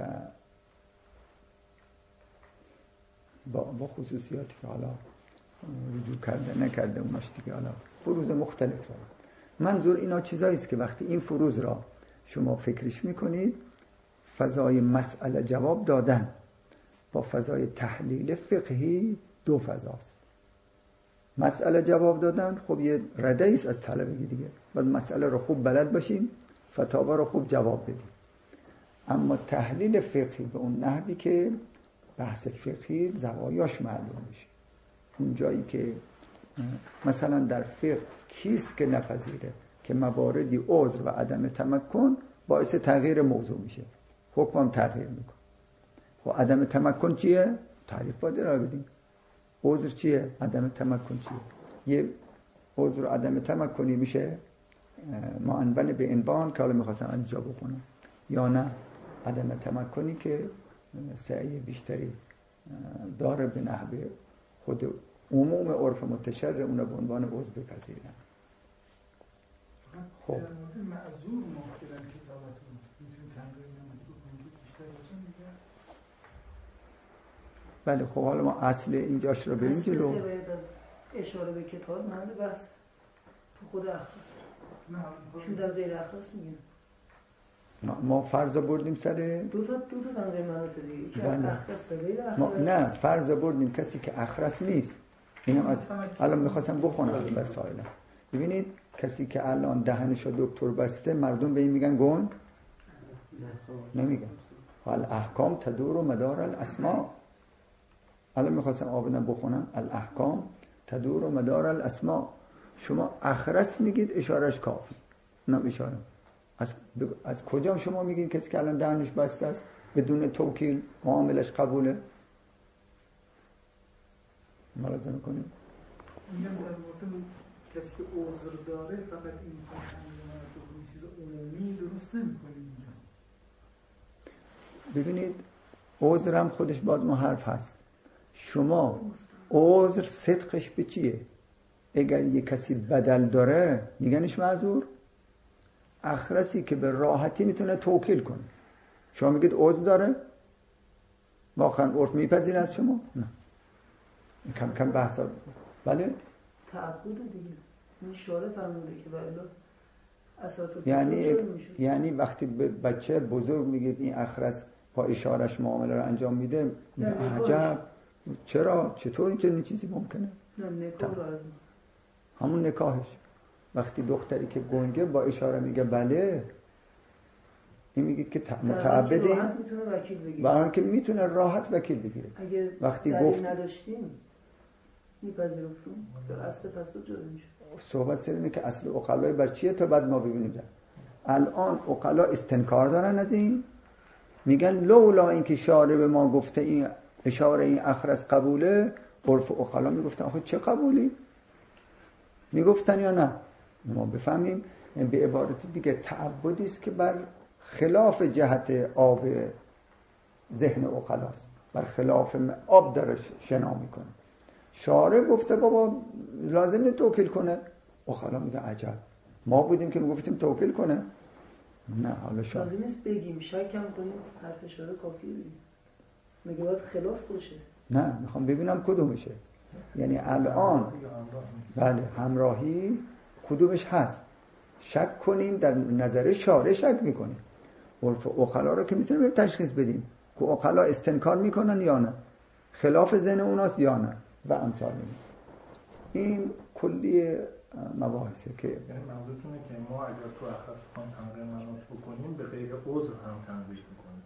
با, با خصوصیاتی که حالا رجوع کرده نکرده اوناش دیگه حالا فروز مختلف داره. منظور اینا چیزایی است که وقتی این فروز را شما فکرش میکنید، فضای مسئله جواب دادن با فضای تحلیل فقهی دو فضاست. مسئله جواب دادن خب یه رده است از طلبگی دیگه، باید مسئله رو خوب بلد باشیم، فتاوا رو خوب جواب بدیم. اما تحلیل فقهی به اون نحوی که بحث فقهی زوایاش معلوم میشه، اون جایی که مثلا در فقه کیست که نپذیره که مواردی عذر و عدم تمکن باعث تغییر موضوع میشه. حکمم تغییر میکنه. خب عدم تمکن چیه؟ تعریف باید ارائه بدیم. عذر چیه؟ عدم تمکن چیه؟ یه عذر و عدم تمکنی میشه معنون به عنوان که حالا میخواستم از اینجا بخونم، یا نه عدم تمکنی که سعی بیشتری داره به نحوه خود عموم عرف منتشر اون به عنوان عضو بپذیرن. خب در مورد معذور ممکنه کتابتون میتونید تنظیم نمید بیشتر باشن دیگه. بله خب حالا ما اصل اینجاش رو بریم جلو. اصل باید از اشاره به کتاب محل بحث تو خود اخلاص، چون در غیر اخلاص میگیم ما فرض بردیم سر دو تا دو تا تنظیم مناطق دیگه که بله. اخلاص به غیر ما اخلاص. نه فرض بردیم کسی که اخرس نیست. اینم از الان میخواستم بخونم این مسائل. ببینید کسی که الان دهنشو دکتر بسته مردم به این میگن گنگ؟ نمیگن. الاحکام تدور مدار الاسماء. الان میخواستم آبادم بخونم الاحکام تدور مدار الاسماء. شما اخرس میگید اشارش کافی. نه اشاره از از کجا شما میگید کسی که الان دهنش بسته است بدون توکیل معاملش قبوله؟ ملاحظه میکنید؟ میگم در مورد کسی که عذر داره فقط این تنظیمات و این چیز عمومی درست نمی‌کنه اینجا. ببینید عذر هم خودش باز ما حرف هست. شما عذر صدقش به چیه؟ اگر یه کسی بدل داره میگنش معذور. اخرسی که به راحتی میتونه توکیل کنه شما میگید عذر داره؟ واقعا عرف میپذیره از شما؟ نه. کم کم بحثا بله؟ تعبد دیگه این شاره فرموده که بله اساس یعنی یعنی وقتی به بچه بزرگ میگید این اخرس با اشارش معامله رو انجام میده عجب چرا چطور این چنین چیزی ممکنه؟ نه نکاح رو از همون نکاحش وقتی دختری که گنگه با اشاره میگه بله این میگید که متعبدی میتونه وکیل بگیره برای اینکه میتونه راحت وکیل بگیره. اگه وقتی دلیل گفت نداشتیم میپذیرفتیم در اصل فساد جدا میشه. صحبت سر اینه که اصل عقلای بر چیه تا بعد ما ببینیم. الان عقلا استنکار دارن از این میگن لولا اینکه شارع به ما گفته این اشاره این اخرس قبوله عرف عقلا میگفتن آخه چه قبولی؟ میگفتن یا نه؟ ما بفهمیم به عبارت دیگه تعبدی است که بر خلاف جهت آب ذهن عقلاست، بر خلاف آب داره شنا میکنه. شارع گفته بابا لازم نیست توکیل کنه، عقلا میگه عجب ما بودیم که میگفتیم توکیل کنه. نه حالا شارع لازم نیست بگیم شک هم کنیم حرف اشاره کافیه بگیم میگه باید خلاف باشه. نه میخوام ببینم کدومشه. یعنی الان بله همراهی کدومش هست شک کنیم در نظر شارع شک میکنیم. عرف عقلا رو که میتونیم تشخیص بدیم که عقلا استنکار میکنن یا نه خلاف ذهن اوناست یا نه و امثال این کلی مباحثه که منظورتونه که ما اگر تو اخلاص بخوایم تنقیه مناط بکنیم به غیر عذر هم تنقیه میکنیم.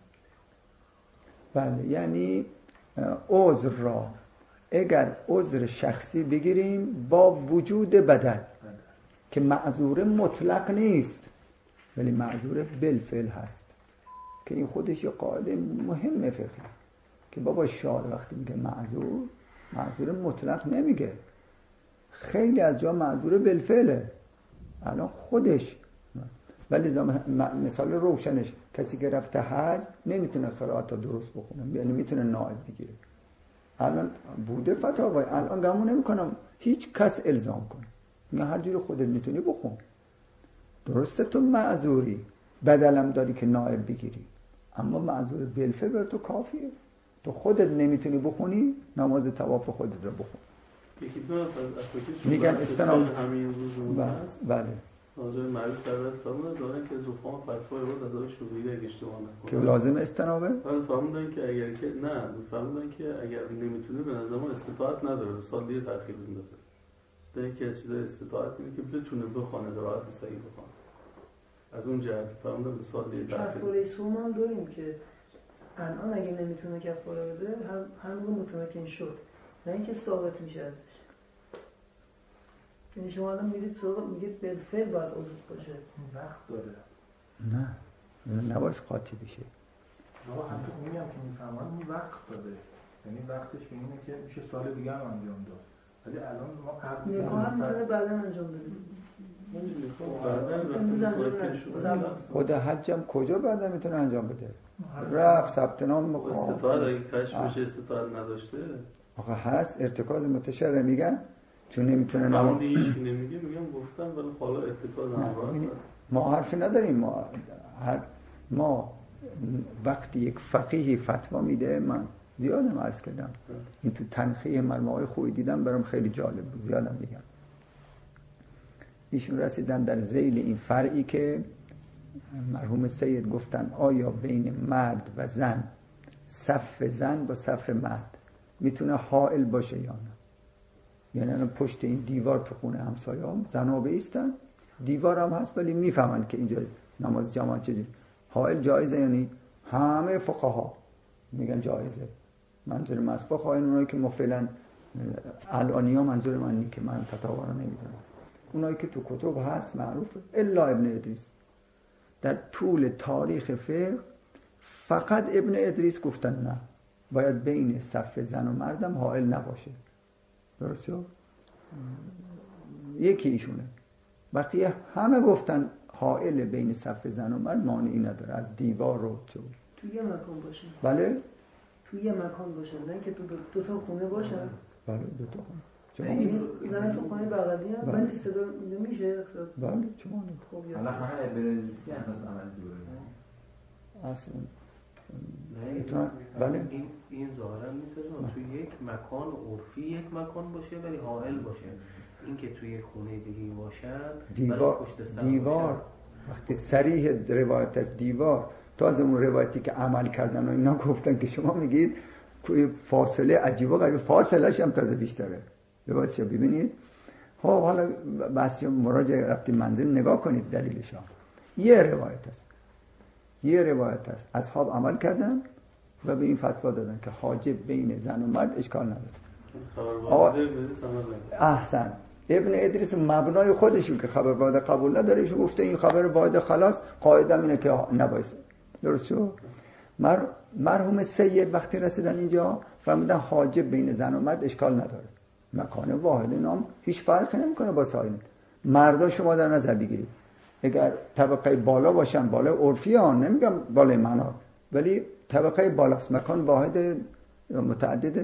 بله یعنی عذر را اگر عذر شخصی بگیریم با وجود بدل که معذور مطلق نیست ولی معذور بالفعل هست که این خودش یه قاعده مهمه فقهی که بابا شارع وقتی میگه معذور معذور مطلق نمیگه، خیلی از جا معذور بالفعله الان خودش. ولی مثال روشنش کسی که رفته حج نمیتونه قرائت درست بخونه یعنی میتونه نائب بگیره. الان بوده فتاوی الان گمون نمیکنم هیچ کس الزام کنه یا هر جوری خودت میتونی بخون درسته تو معذوری بدلم داری که نائب بگیری اما معذور بالفعل بر تو کافیه. تو خودت نمیتونی بخونی نماز طواف خودت رو بخون. یکی دو از اساتید میگن استنام همین روز هست بله سازمان معروف سرورت فرمودن دارن که زفان فتوا بود از آقای شوبیری اگه اشتباه نکنم که لازم استنابه ولی فرمودن که اگر که نه فرمودن که اگر نمیتونه به نظر ما استطاعت نداره به سال دیگه تأخیر بندازه. در اینکه از چیزای استطاعت اینه که بتونه بخونه قرائت صحیح بخونه. از اون جهت فرمودن به سال دیگه تأخیر. کفاره سوم داریم که الان اگه نمیتونه کفاره بده هم هم متمکن شد نه اینکه ثابت میشه ازش. یعنی شما الان میرید سراغ میگید بالفعل باید عضو باشه وقت داره نه نباید قاطی بشه. آقا هم تو میگم که میفهمن اون وقت داده، یعنی وقتش به اینه که میشه سال دیگه هم انجام داد، ولی الان ما عقد نکاح هم میتونه بعدا انجام بده. خود حج هم کجا بعدا میتونه انجام بده؟ رفت ثبت نام میکنه. استطاعت اگه کشف بشه استطاعت نداشته آخه هست ارتکاز متشرع میگن چون نمیتونه نمون دیگه نمیگه میگم گفتم ولی حالا ارتکاز هم هست. ما حرفی نداریم. ما هر ما وقتی یک فقیهی فتوا میده، من زیادم عرض کردم این تو تنخیه مرموهای خوبی دیدم برام خیلی جالب بود، زیادم میگم. ایشون رسیدن در ذیل این فرعی که مرحوم سید گفتن آیا بین مرد و زن صف زن با صف مرد میتونه حائل باشه یا نه؟ یعنی الان پشت این دیوار تو خونه همسایه‌ام زن‌ها بایستن، دیوار هم هست ولی میفهمن که اینجا نماز جماعت چجوری. حائل جایزه؟ یعنی همه فقها میگن جایزه. منظور مسبق حائل اونایی که فعلا الانیا، منظور من اینه که من فتاوا رو نمیدونم، اونایی که تو کتب هست معروفه. الا ابن ادریس در طول تاریخ فقه فقط ابن ادریس گفتن نه، باید بین صف زن و مردم حائل نباشه. درسته؟ یکی ایشونه. بقیه همه گفتن حائل بین صف زن و مرد مانعی نداره، از دیوار رو چه تو یه مکان باشه. بله؟ تو یه مکان باشه، نه که تو دو, دو تا خونه باشن. بله دو تا خونه. یعنی زن تو خونه بغلی هم ولی صدا نمیشه. بله چون خب حالا همه ابرزیستی هم هست عمل دوره اصلا نه بله این این ظاهرا میسازه توی یک مکان عرفی یک مکان باشه ولی حائل باشه. این که توی یک خونه دیگه باشن دیوار دیوار باشن. وقتی صریح روایت از دیوار، تازه اون روایتی که عمل کردن و اینا گفتن که شما میگید توی فاصله عجیبا غریب، فاصله‌اش هم تازه بیشتره. روایتش رو ببینید. خب حالا بس مراجعه رفتیم منزل نگاه کنید دلیلش. یه روایت است یه روایت است اصحاب عمل کردن و به این فتوا دادن که حاجب بین زن و مرد اشکال نداره. احسن. ابن ادریس مبنای خودشون که خبر واحد قبول نداره، ایشون گفته این خبر واحد خلاص، قاعده اینه که نباید. درست شد؟ مر... مرحوم سید وقتی رسیدن اینجا فهمیدن حاجب بین زن و مرد اشکال نداره، مکان واحد نام هیچ فرقی نمیکنه با سایر. مردا شما در نظر بگیرید اگر طبقه بالا باشن، بالا عرفی ها، نمیگم بالای معنا، ولی طبقه بالاست، مکان واحد متعدده،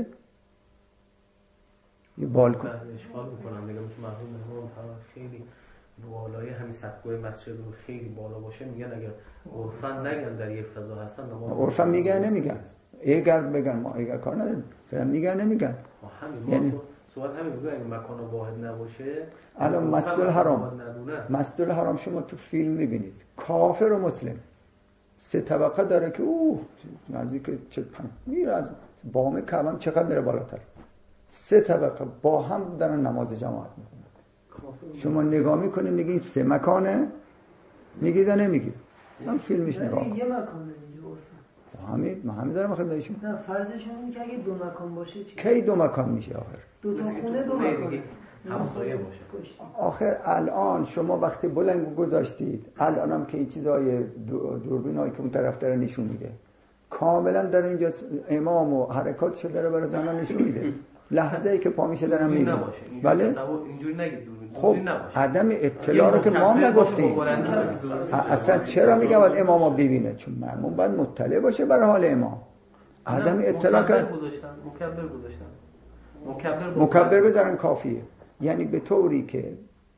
یه بالکن اشغال میکنم میگم مثل مرحوم مهمان خیلی بالای همین سقف‌های مسجد رو خیلی بالا باشه، میگن اگر عرفن نگن در یک فضا هستن نماز عرفن میگن نمیگن، اگر بگن ما اگر کار نداریم فعلا میگن نمیگن. همین یعنی صحبت همین میگه اگه مکان واحد نباشه. الان مسجد الحرام مسجد الحرام شما تو فیلم میبینید کافر و مسلم سه طبقه داره که اوه نزدیک چه پنج میره از بام کعبه چقدر میره بالاتر، سه طبقه با هم دارن نماز جماعت میکنن. شما نگاه میکنید میگین سه مکانه، میگید نمیگید؟ من فیلمش نگاه کنم یه مکانه همین ما همین دارم خدمت ایشون. نه فرضش اینه که اگه دو مکان باشه چی؟ کی دو مکان میشه آخر؟ دو تا خونه دو مکان همسایه باشه. آخر الان شما وقتی بلنگ گذاشتید، الانم که این چیزای دوربینایی که اون طرف داره نشون میده، کاملا در اینجا امام و حرکاتشو داره برای زمان نشون میده. لحظه ای که پا میشه دارم میبینم. بله اینجوری نگید. خب عدم اطلاع رو که ما هم نگفتیم. اصلا چرا میگم باید امامو ببینه؟ چون مأموم باید مطلع باشه برای حال امام. عدم اطلاع که مکبر گذاشتن مکبر مکبر بذارن کافیه. یعنی به طوری که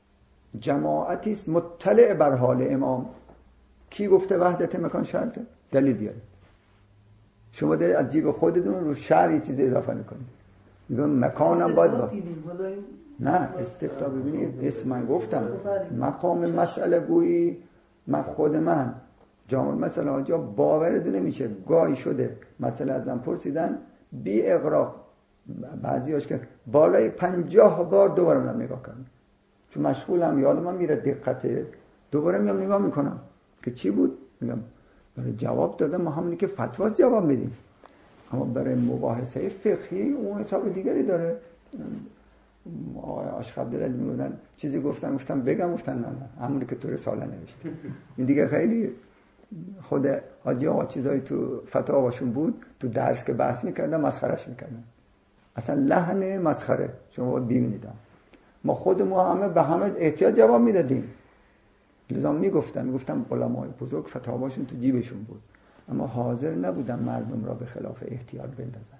جماعتی است مطلع بر حال امام. کی گفته وحدت مکان شرطه؟ دلیل بیارید. شما دارید از جیب خودتون رو شرع یه چیز اضافه میکنید. میگم مکانم باید با نه استفتا ببینید اسم من گفتم مقام مسئله گویی من خود من جامع مسئله آجا باوردون نمیشه. گاهی شده مسئله از من پرسیدن بی اقراق، بعضی هاش که بالای پنجاه بار دوباره من نگاه کردم چون مشغولم یادم من میره دقته، دوباره میام نگاه میکنم که چی بود، میگم برای جواب دادم ما همونی که فتوا جواب میدیم، اما برای مباحثه فقهی اون حساب دیگری داره. آقای عاشق عبدالعلی میگفتن چیزی گفتن گفتم بگم گفتن نه نه همونی که تو رساله نوشته. این دیگه خیلی خود حاجی آقا چیزایی تو فتاواشون بود، تو درس که بحث میکردن مسخرش میکردن، اصلا لحن مسخره شما باید ببینید. ما خودمون همه به همه احتیاط جواب میدادیم، لذا میگفتم میگفتم علمای بزرگ فتاواشون تو جیبشون بود، اما حاضر نبودن مردم را به خلاف احتیاط بندازن.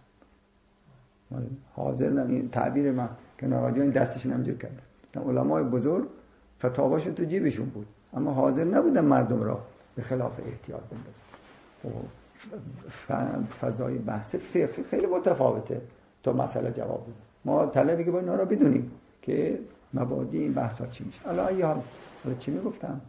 حاضر نبودن، این تعبیر من که ناراجا این دستشون همجور کردن. علمای بزرگ فتاواشون تو جیبشون بود، اما حاضر نبودن مردم را به خلاف احتیاط بندازن. فضای بحث فقهی خیلی متفاوته تا مسئله جواب بده. ما طلبی که باید اینا را بدونیم که مبادی این بحث ها چی میشه. حالا ای حال حالا چی میگفتم؟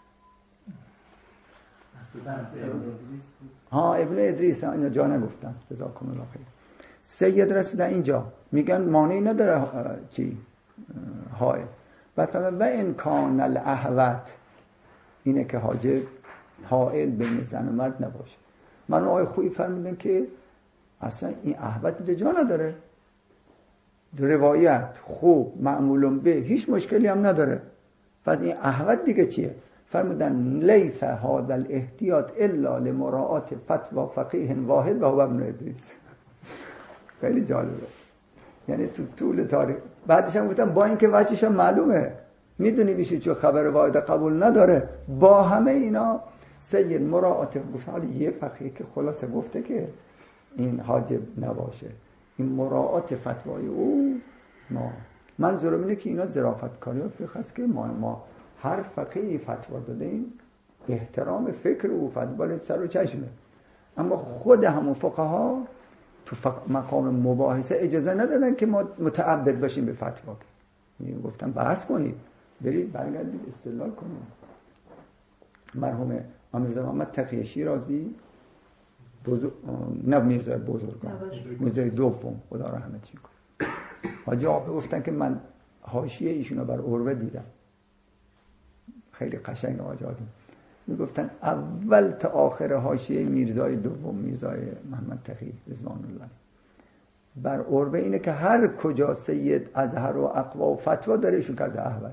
ها ابن ادریس، اینا جا نگفتم، جزاکم الله خیر. سید رسیدن اینجا میگن مانعی نداره چی های و و امکان الاحوت، اینه که حاجب حائل بین زن و مرد نباشه. من آقای خویی فرمودن که اصلا این احوت اینجا جا نداره، روایت خوب معمولون به هیچ مشکلی هم نداره، پس این احوت دیگه چیه؟ فرمودن لیس هذا الاحتیاط الا لمراعات فتوا فقیه واحد و هو ابن ادریس. خیلی جالبه، یعنی تو طول تاریخ. بعدش هم گفتم با اینکه وجهش هم معلومه، میدونی بیشی چون خبر واحد قبول نداره، با همه اینا سید مراعات گفت. حالا یه فقیه که خلاصه گفته که این حاجب نباشه، این مراعات فتوای او ما منظورم اینه که اینا ظرافت کاری و فقه هست که ما, ما هر فقیهی فتوا دادیم احترام فکر او فتوا سر و چشمه، اما خود همون فقها تو فق... مقام مباحثه اجازه ندادن که ما متعبد باشیم به فتوا. گفتم بحث کنید، برید برگردید استدلال کنید. مرحوم امیرزا محمد تقی شیرازی بزرگ... نه میرزای بزرگ میرزای دوم خدا رحمتش کنه، حاجی آقا گفتن که من حاشیه ایشونو بر عروه دیدم، خیلی قشنگ آجادی میگفتن اول تا آخر حاشیه میرزای دوم میرزای محمد تقی رضوان الله بر عروه اینه که هر کجا سید ازهر و اقوا و فتوا داره ایشون کرده احوت.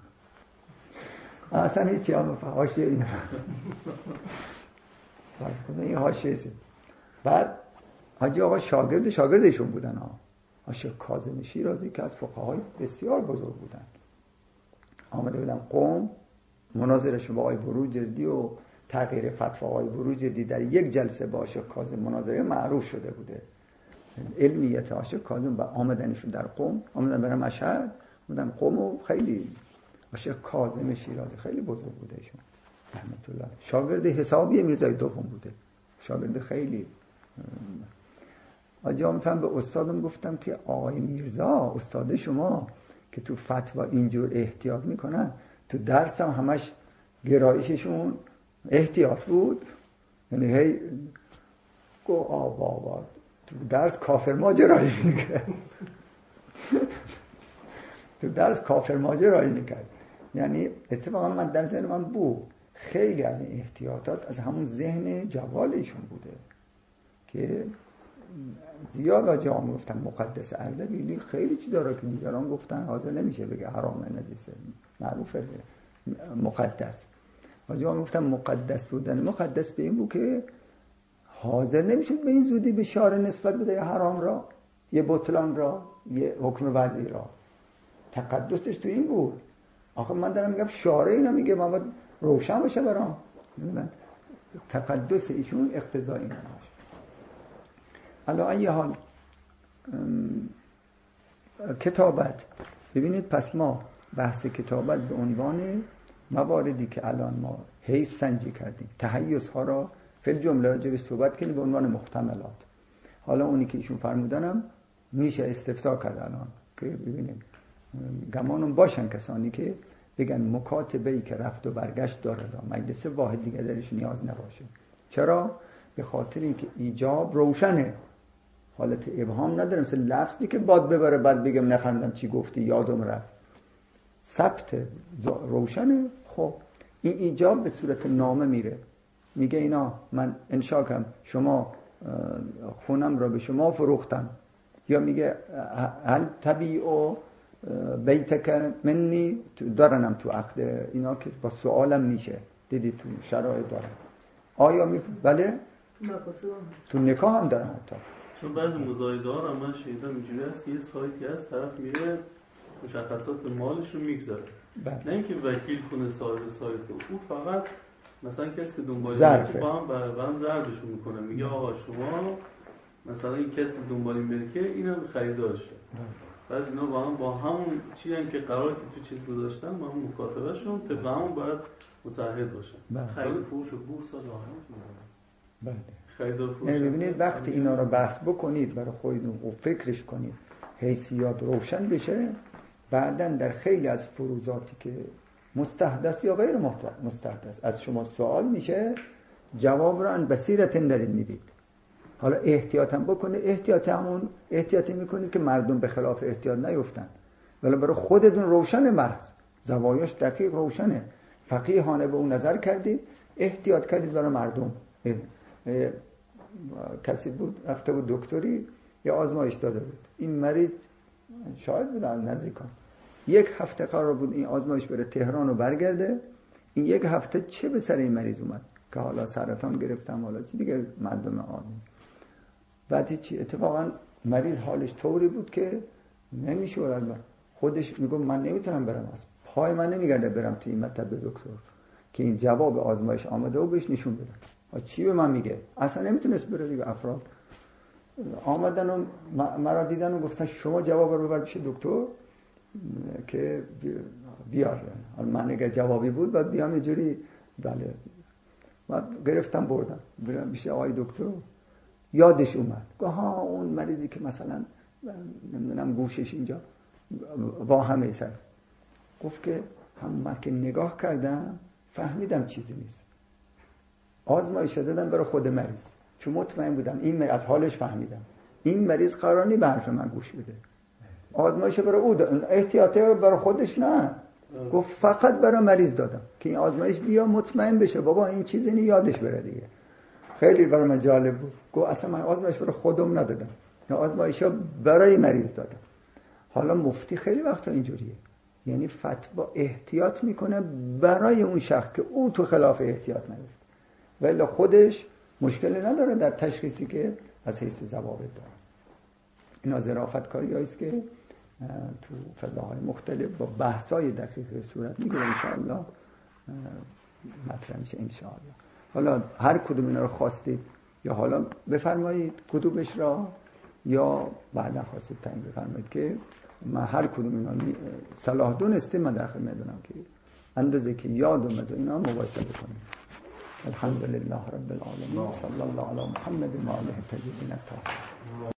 اصلا هیچی هم حاشیه اینه این حاشیه است. بعد حاجی آقا شاگرد شاگردشون بودن ها، حاجی کاظم شیرازی که از فقهای بسیار بزرگ بودن، آمده بودن قم مناظرشون با آقای بروجردی و تغییر فتوا آقای بروجردی در یک جلسه با حاجی کاظم مناظره معروف شده بوده. علمیت حاجی کاظم با آمدنشون در قم، آمدن برای مشهد، بودن قم و خیلی حاجی کاظم شیرازی خیلی بزرگ بوده ایشون رحمت الله، شاگرد حسابی میرزای دوم بوده، شاگرد خیلی. آجا میفهم به استادم گفتم که آقای میرزا استاد شما که تو فتوا اینجور احتیاط میکنن، تو درس هم همش گرایششون احتیاط بود، یعنی هی گو آبا تو درس کافر ماجرایی میکرد تو درس کافر ماجرایی میکرد. یعنی اتفاقا من در ذهن من بود خیلی از این احتیاطات از همون ذهن جوال ایشون بوده که زیاد آجا هم گفتن مقدس اردبیلی خیلی چی داره که دیگران گفتن حاضر نمیشه بگه حرام نجسه، معروفه مقدس. آجا هم گفتن مقدس بودن مقدس به این بود که حاضر نمیشه به این زودی به شارع نسبت بده یه حرام را، یه بطلان را، یه حکم وضعی را. تقدسش تو این بود. آخه من دارم میگم شارع اینا میگه من باید روشن باشه برام. تقدس ایشون اقتضای این باشه. حالا ای حال کتابت ببینید، پس ما بحث کتابت به عنوان مواردی که الان ما حیث سنجی کردیم، تحیز ها را فعل جمله راجع به صحبت کنیم به عنوان محتملات. حالا اونی که ایشون فرمودنم میشه استفتاء کرد الان که ببینیم گمانم باشن کسانی که بگن مکاتبه‌ای که رفت و برگشت داره مجلس واحد دیگه درش نیاز نباشه. چرا؟ به خاطر اینکه ایجاب روشنه، حالت ابهام نداره، مثل لفظی که باد ببره بعد بگم نفهمیدم چی گفتی یادم رفت. ثبت روشنه. خب این ایجاب به صورت نامه میره، میگه اینا من انشا کنم شما خونم را به شما فروختم، یا میگه هل تبیع بیتک منی دارنم تو عقد، اینا که با سوالم میشه، دیدی تو شرایط دارن. آیا می بله مقاصد هم تو نکاح هم دارن حتی. چون بعضی مزایده ها رو من شنیدم اینجوری هست که یه سایتی هست طرف میره مشخصات مالش رو میگذاره، نه اینکه وکیل کنه صاحب سایت، او فقط مثلا کسی که دنبال ظرفه با هم با هم ضربشون میکنه، میگه آقا شما مثلا این کسی دنبال این ملکه اینم خریدارشه، بعد اینا با هم با همون چیزی هم که قرار که تو چیز گذاشتن با هم مکاتبه شون طبق همون باید متعهد باشن. خرید فروش و بورس ها بله. خرید و فروش. ببینید وقتی اینا رو بحث بکنید برای خودتون و فکرش کنید حیثیات روشن بشه، بعدن در خیلی از فروزاتی که مستحدث یا غیر مستحدث از شما سوال میشه، جواب رو ان بصیرتن دارید میدید. حالا احتیاط هم بکنید، احتیاط همون احتیاطی میکنید که مردم به خلاف احتیاط نیفتن، ولی برای خودتون روشن محض زوایاش دقیق روشنه، فقیهانه به اون نظر کردید، احتیاط کردید برای مردم. اه اه کسی بود رفته بود دکتری یا آزمایش داده بود، این مریض شاید بود از نزدیکان، یک هفته قرار بود این آزمایش بره تهران و برگرده، این یک هفته چه به سر این مریض اومد که حالا سرطان گرفتم حالا چی دیگه مردم آدم. بعد چی اتفاقا مریض حالش طوری بود که نمیشه، خودش میگه من نمیتونم برم، از پای من نمیگرده برم تو این مطب دکتر که این جواب آزمایش آمده و بهش نشون بدم. چی به من میگه؟ اصلا نمیتونست بره دیگه. افراد آمدن و مرا دیدن و گفتن شما جواب رو ببر پیش دکتر که بیار. حالا من اگر جوابی بود بعد بیام یه جوری بله و گرفتم بردم برم پیش آقای دکتر. یادش اومد گفت ها اون مریضی که مثلا نمیدونم گوشش اینجا با همه سر، گفت که هم من که نگاه کردم فهمیدم چیزی نیست، آزمایش دادم برای خود مریض چون مطمئن بودم این مریض از حالش فهمیدم این مریض قرار نی به حرف من گوش بده، آزمایش برای او دادم، احتیاطی برای خودش نه، گفت فقط برای مریض دادم که این آزمایش بیا مطمئن بشه بابا این چیزی نی یادش بره دیگه. خیلی برای من جالب بود، گفت اصلا من آزمایش برای خودم ندادم، نه آزمایشا برای مریض دادم. حالا مفتی خیلی وقتا اینجوریه، یعنی فتوا احتیاط میکنه برای اون شخص که او تو خلاف احتیاط نیفته، ولی خودش مشکلی نداره در تشخیصی که از حیث ضوابط داره. اینا ظرافت کاری است که تو فضاهای مختلف با بحثای دقیق صورت میگیره ان شاء الله مطرح میشه ان شاء الله. حالا هر کدوم اینا رو خواستید یا حالا بفرمایید کدومش را یا بعدا خواستید تعیین بفرمایید که من هر کدوم اینا صلاح دونسته من در خدمت دونم که اندازه که یاد اومد و اینا مقایسه بکنیم. الحمدلله رب العالمین صلی الله علی محمد و آله الطاهرین الطاهرین.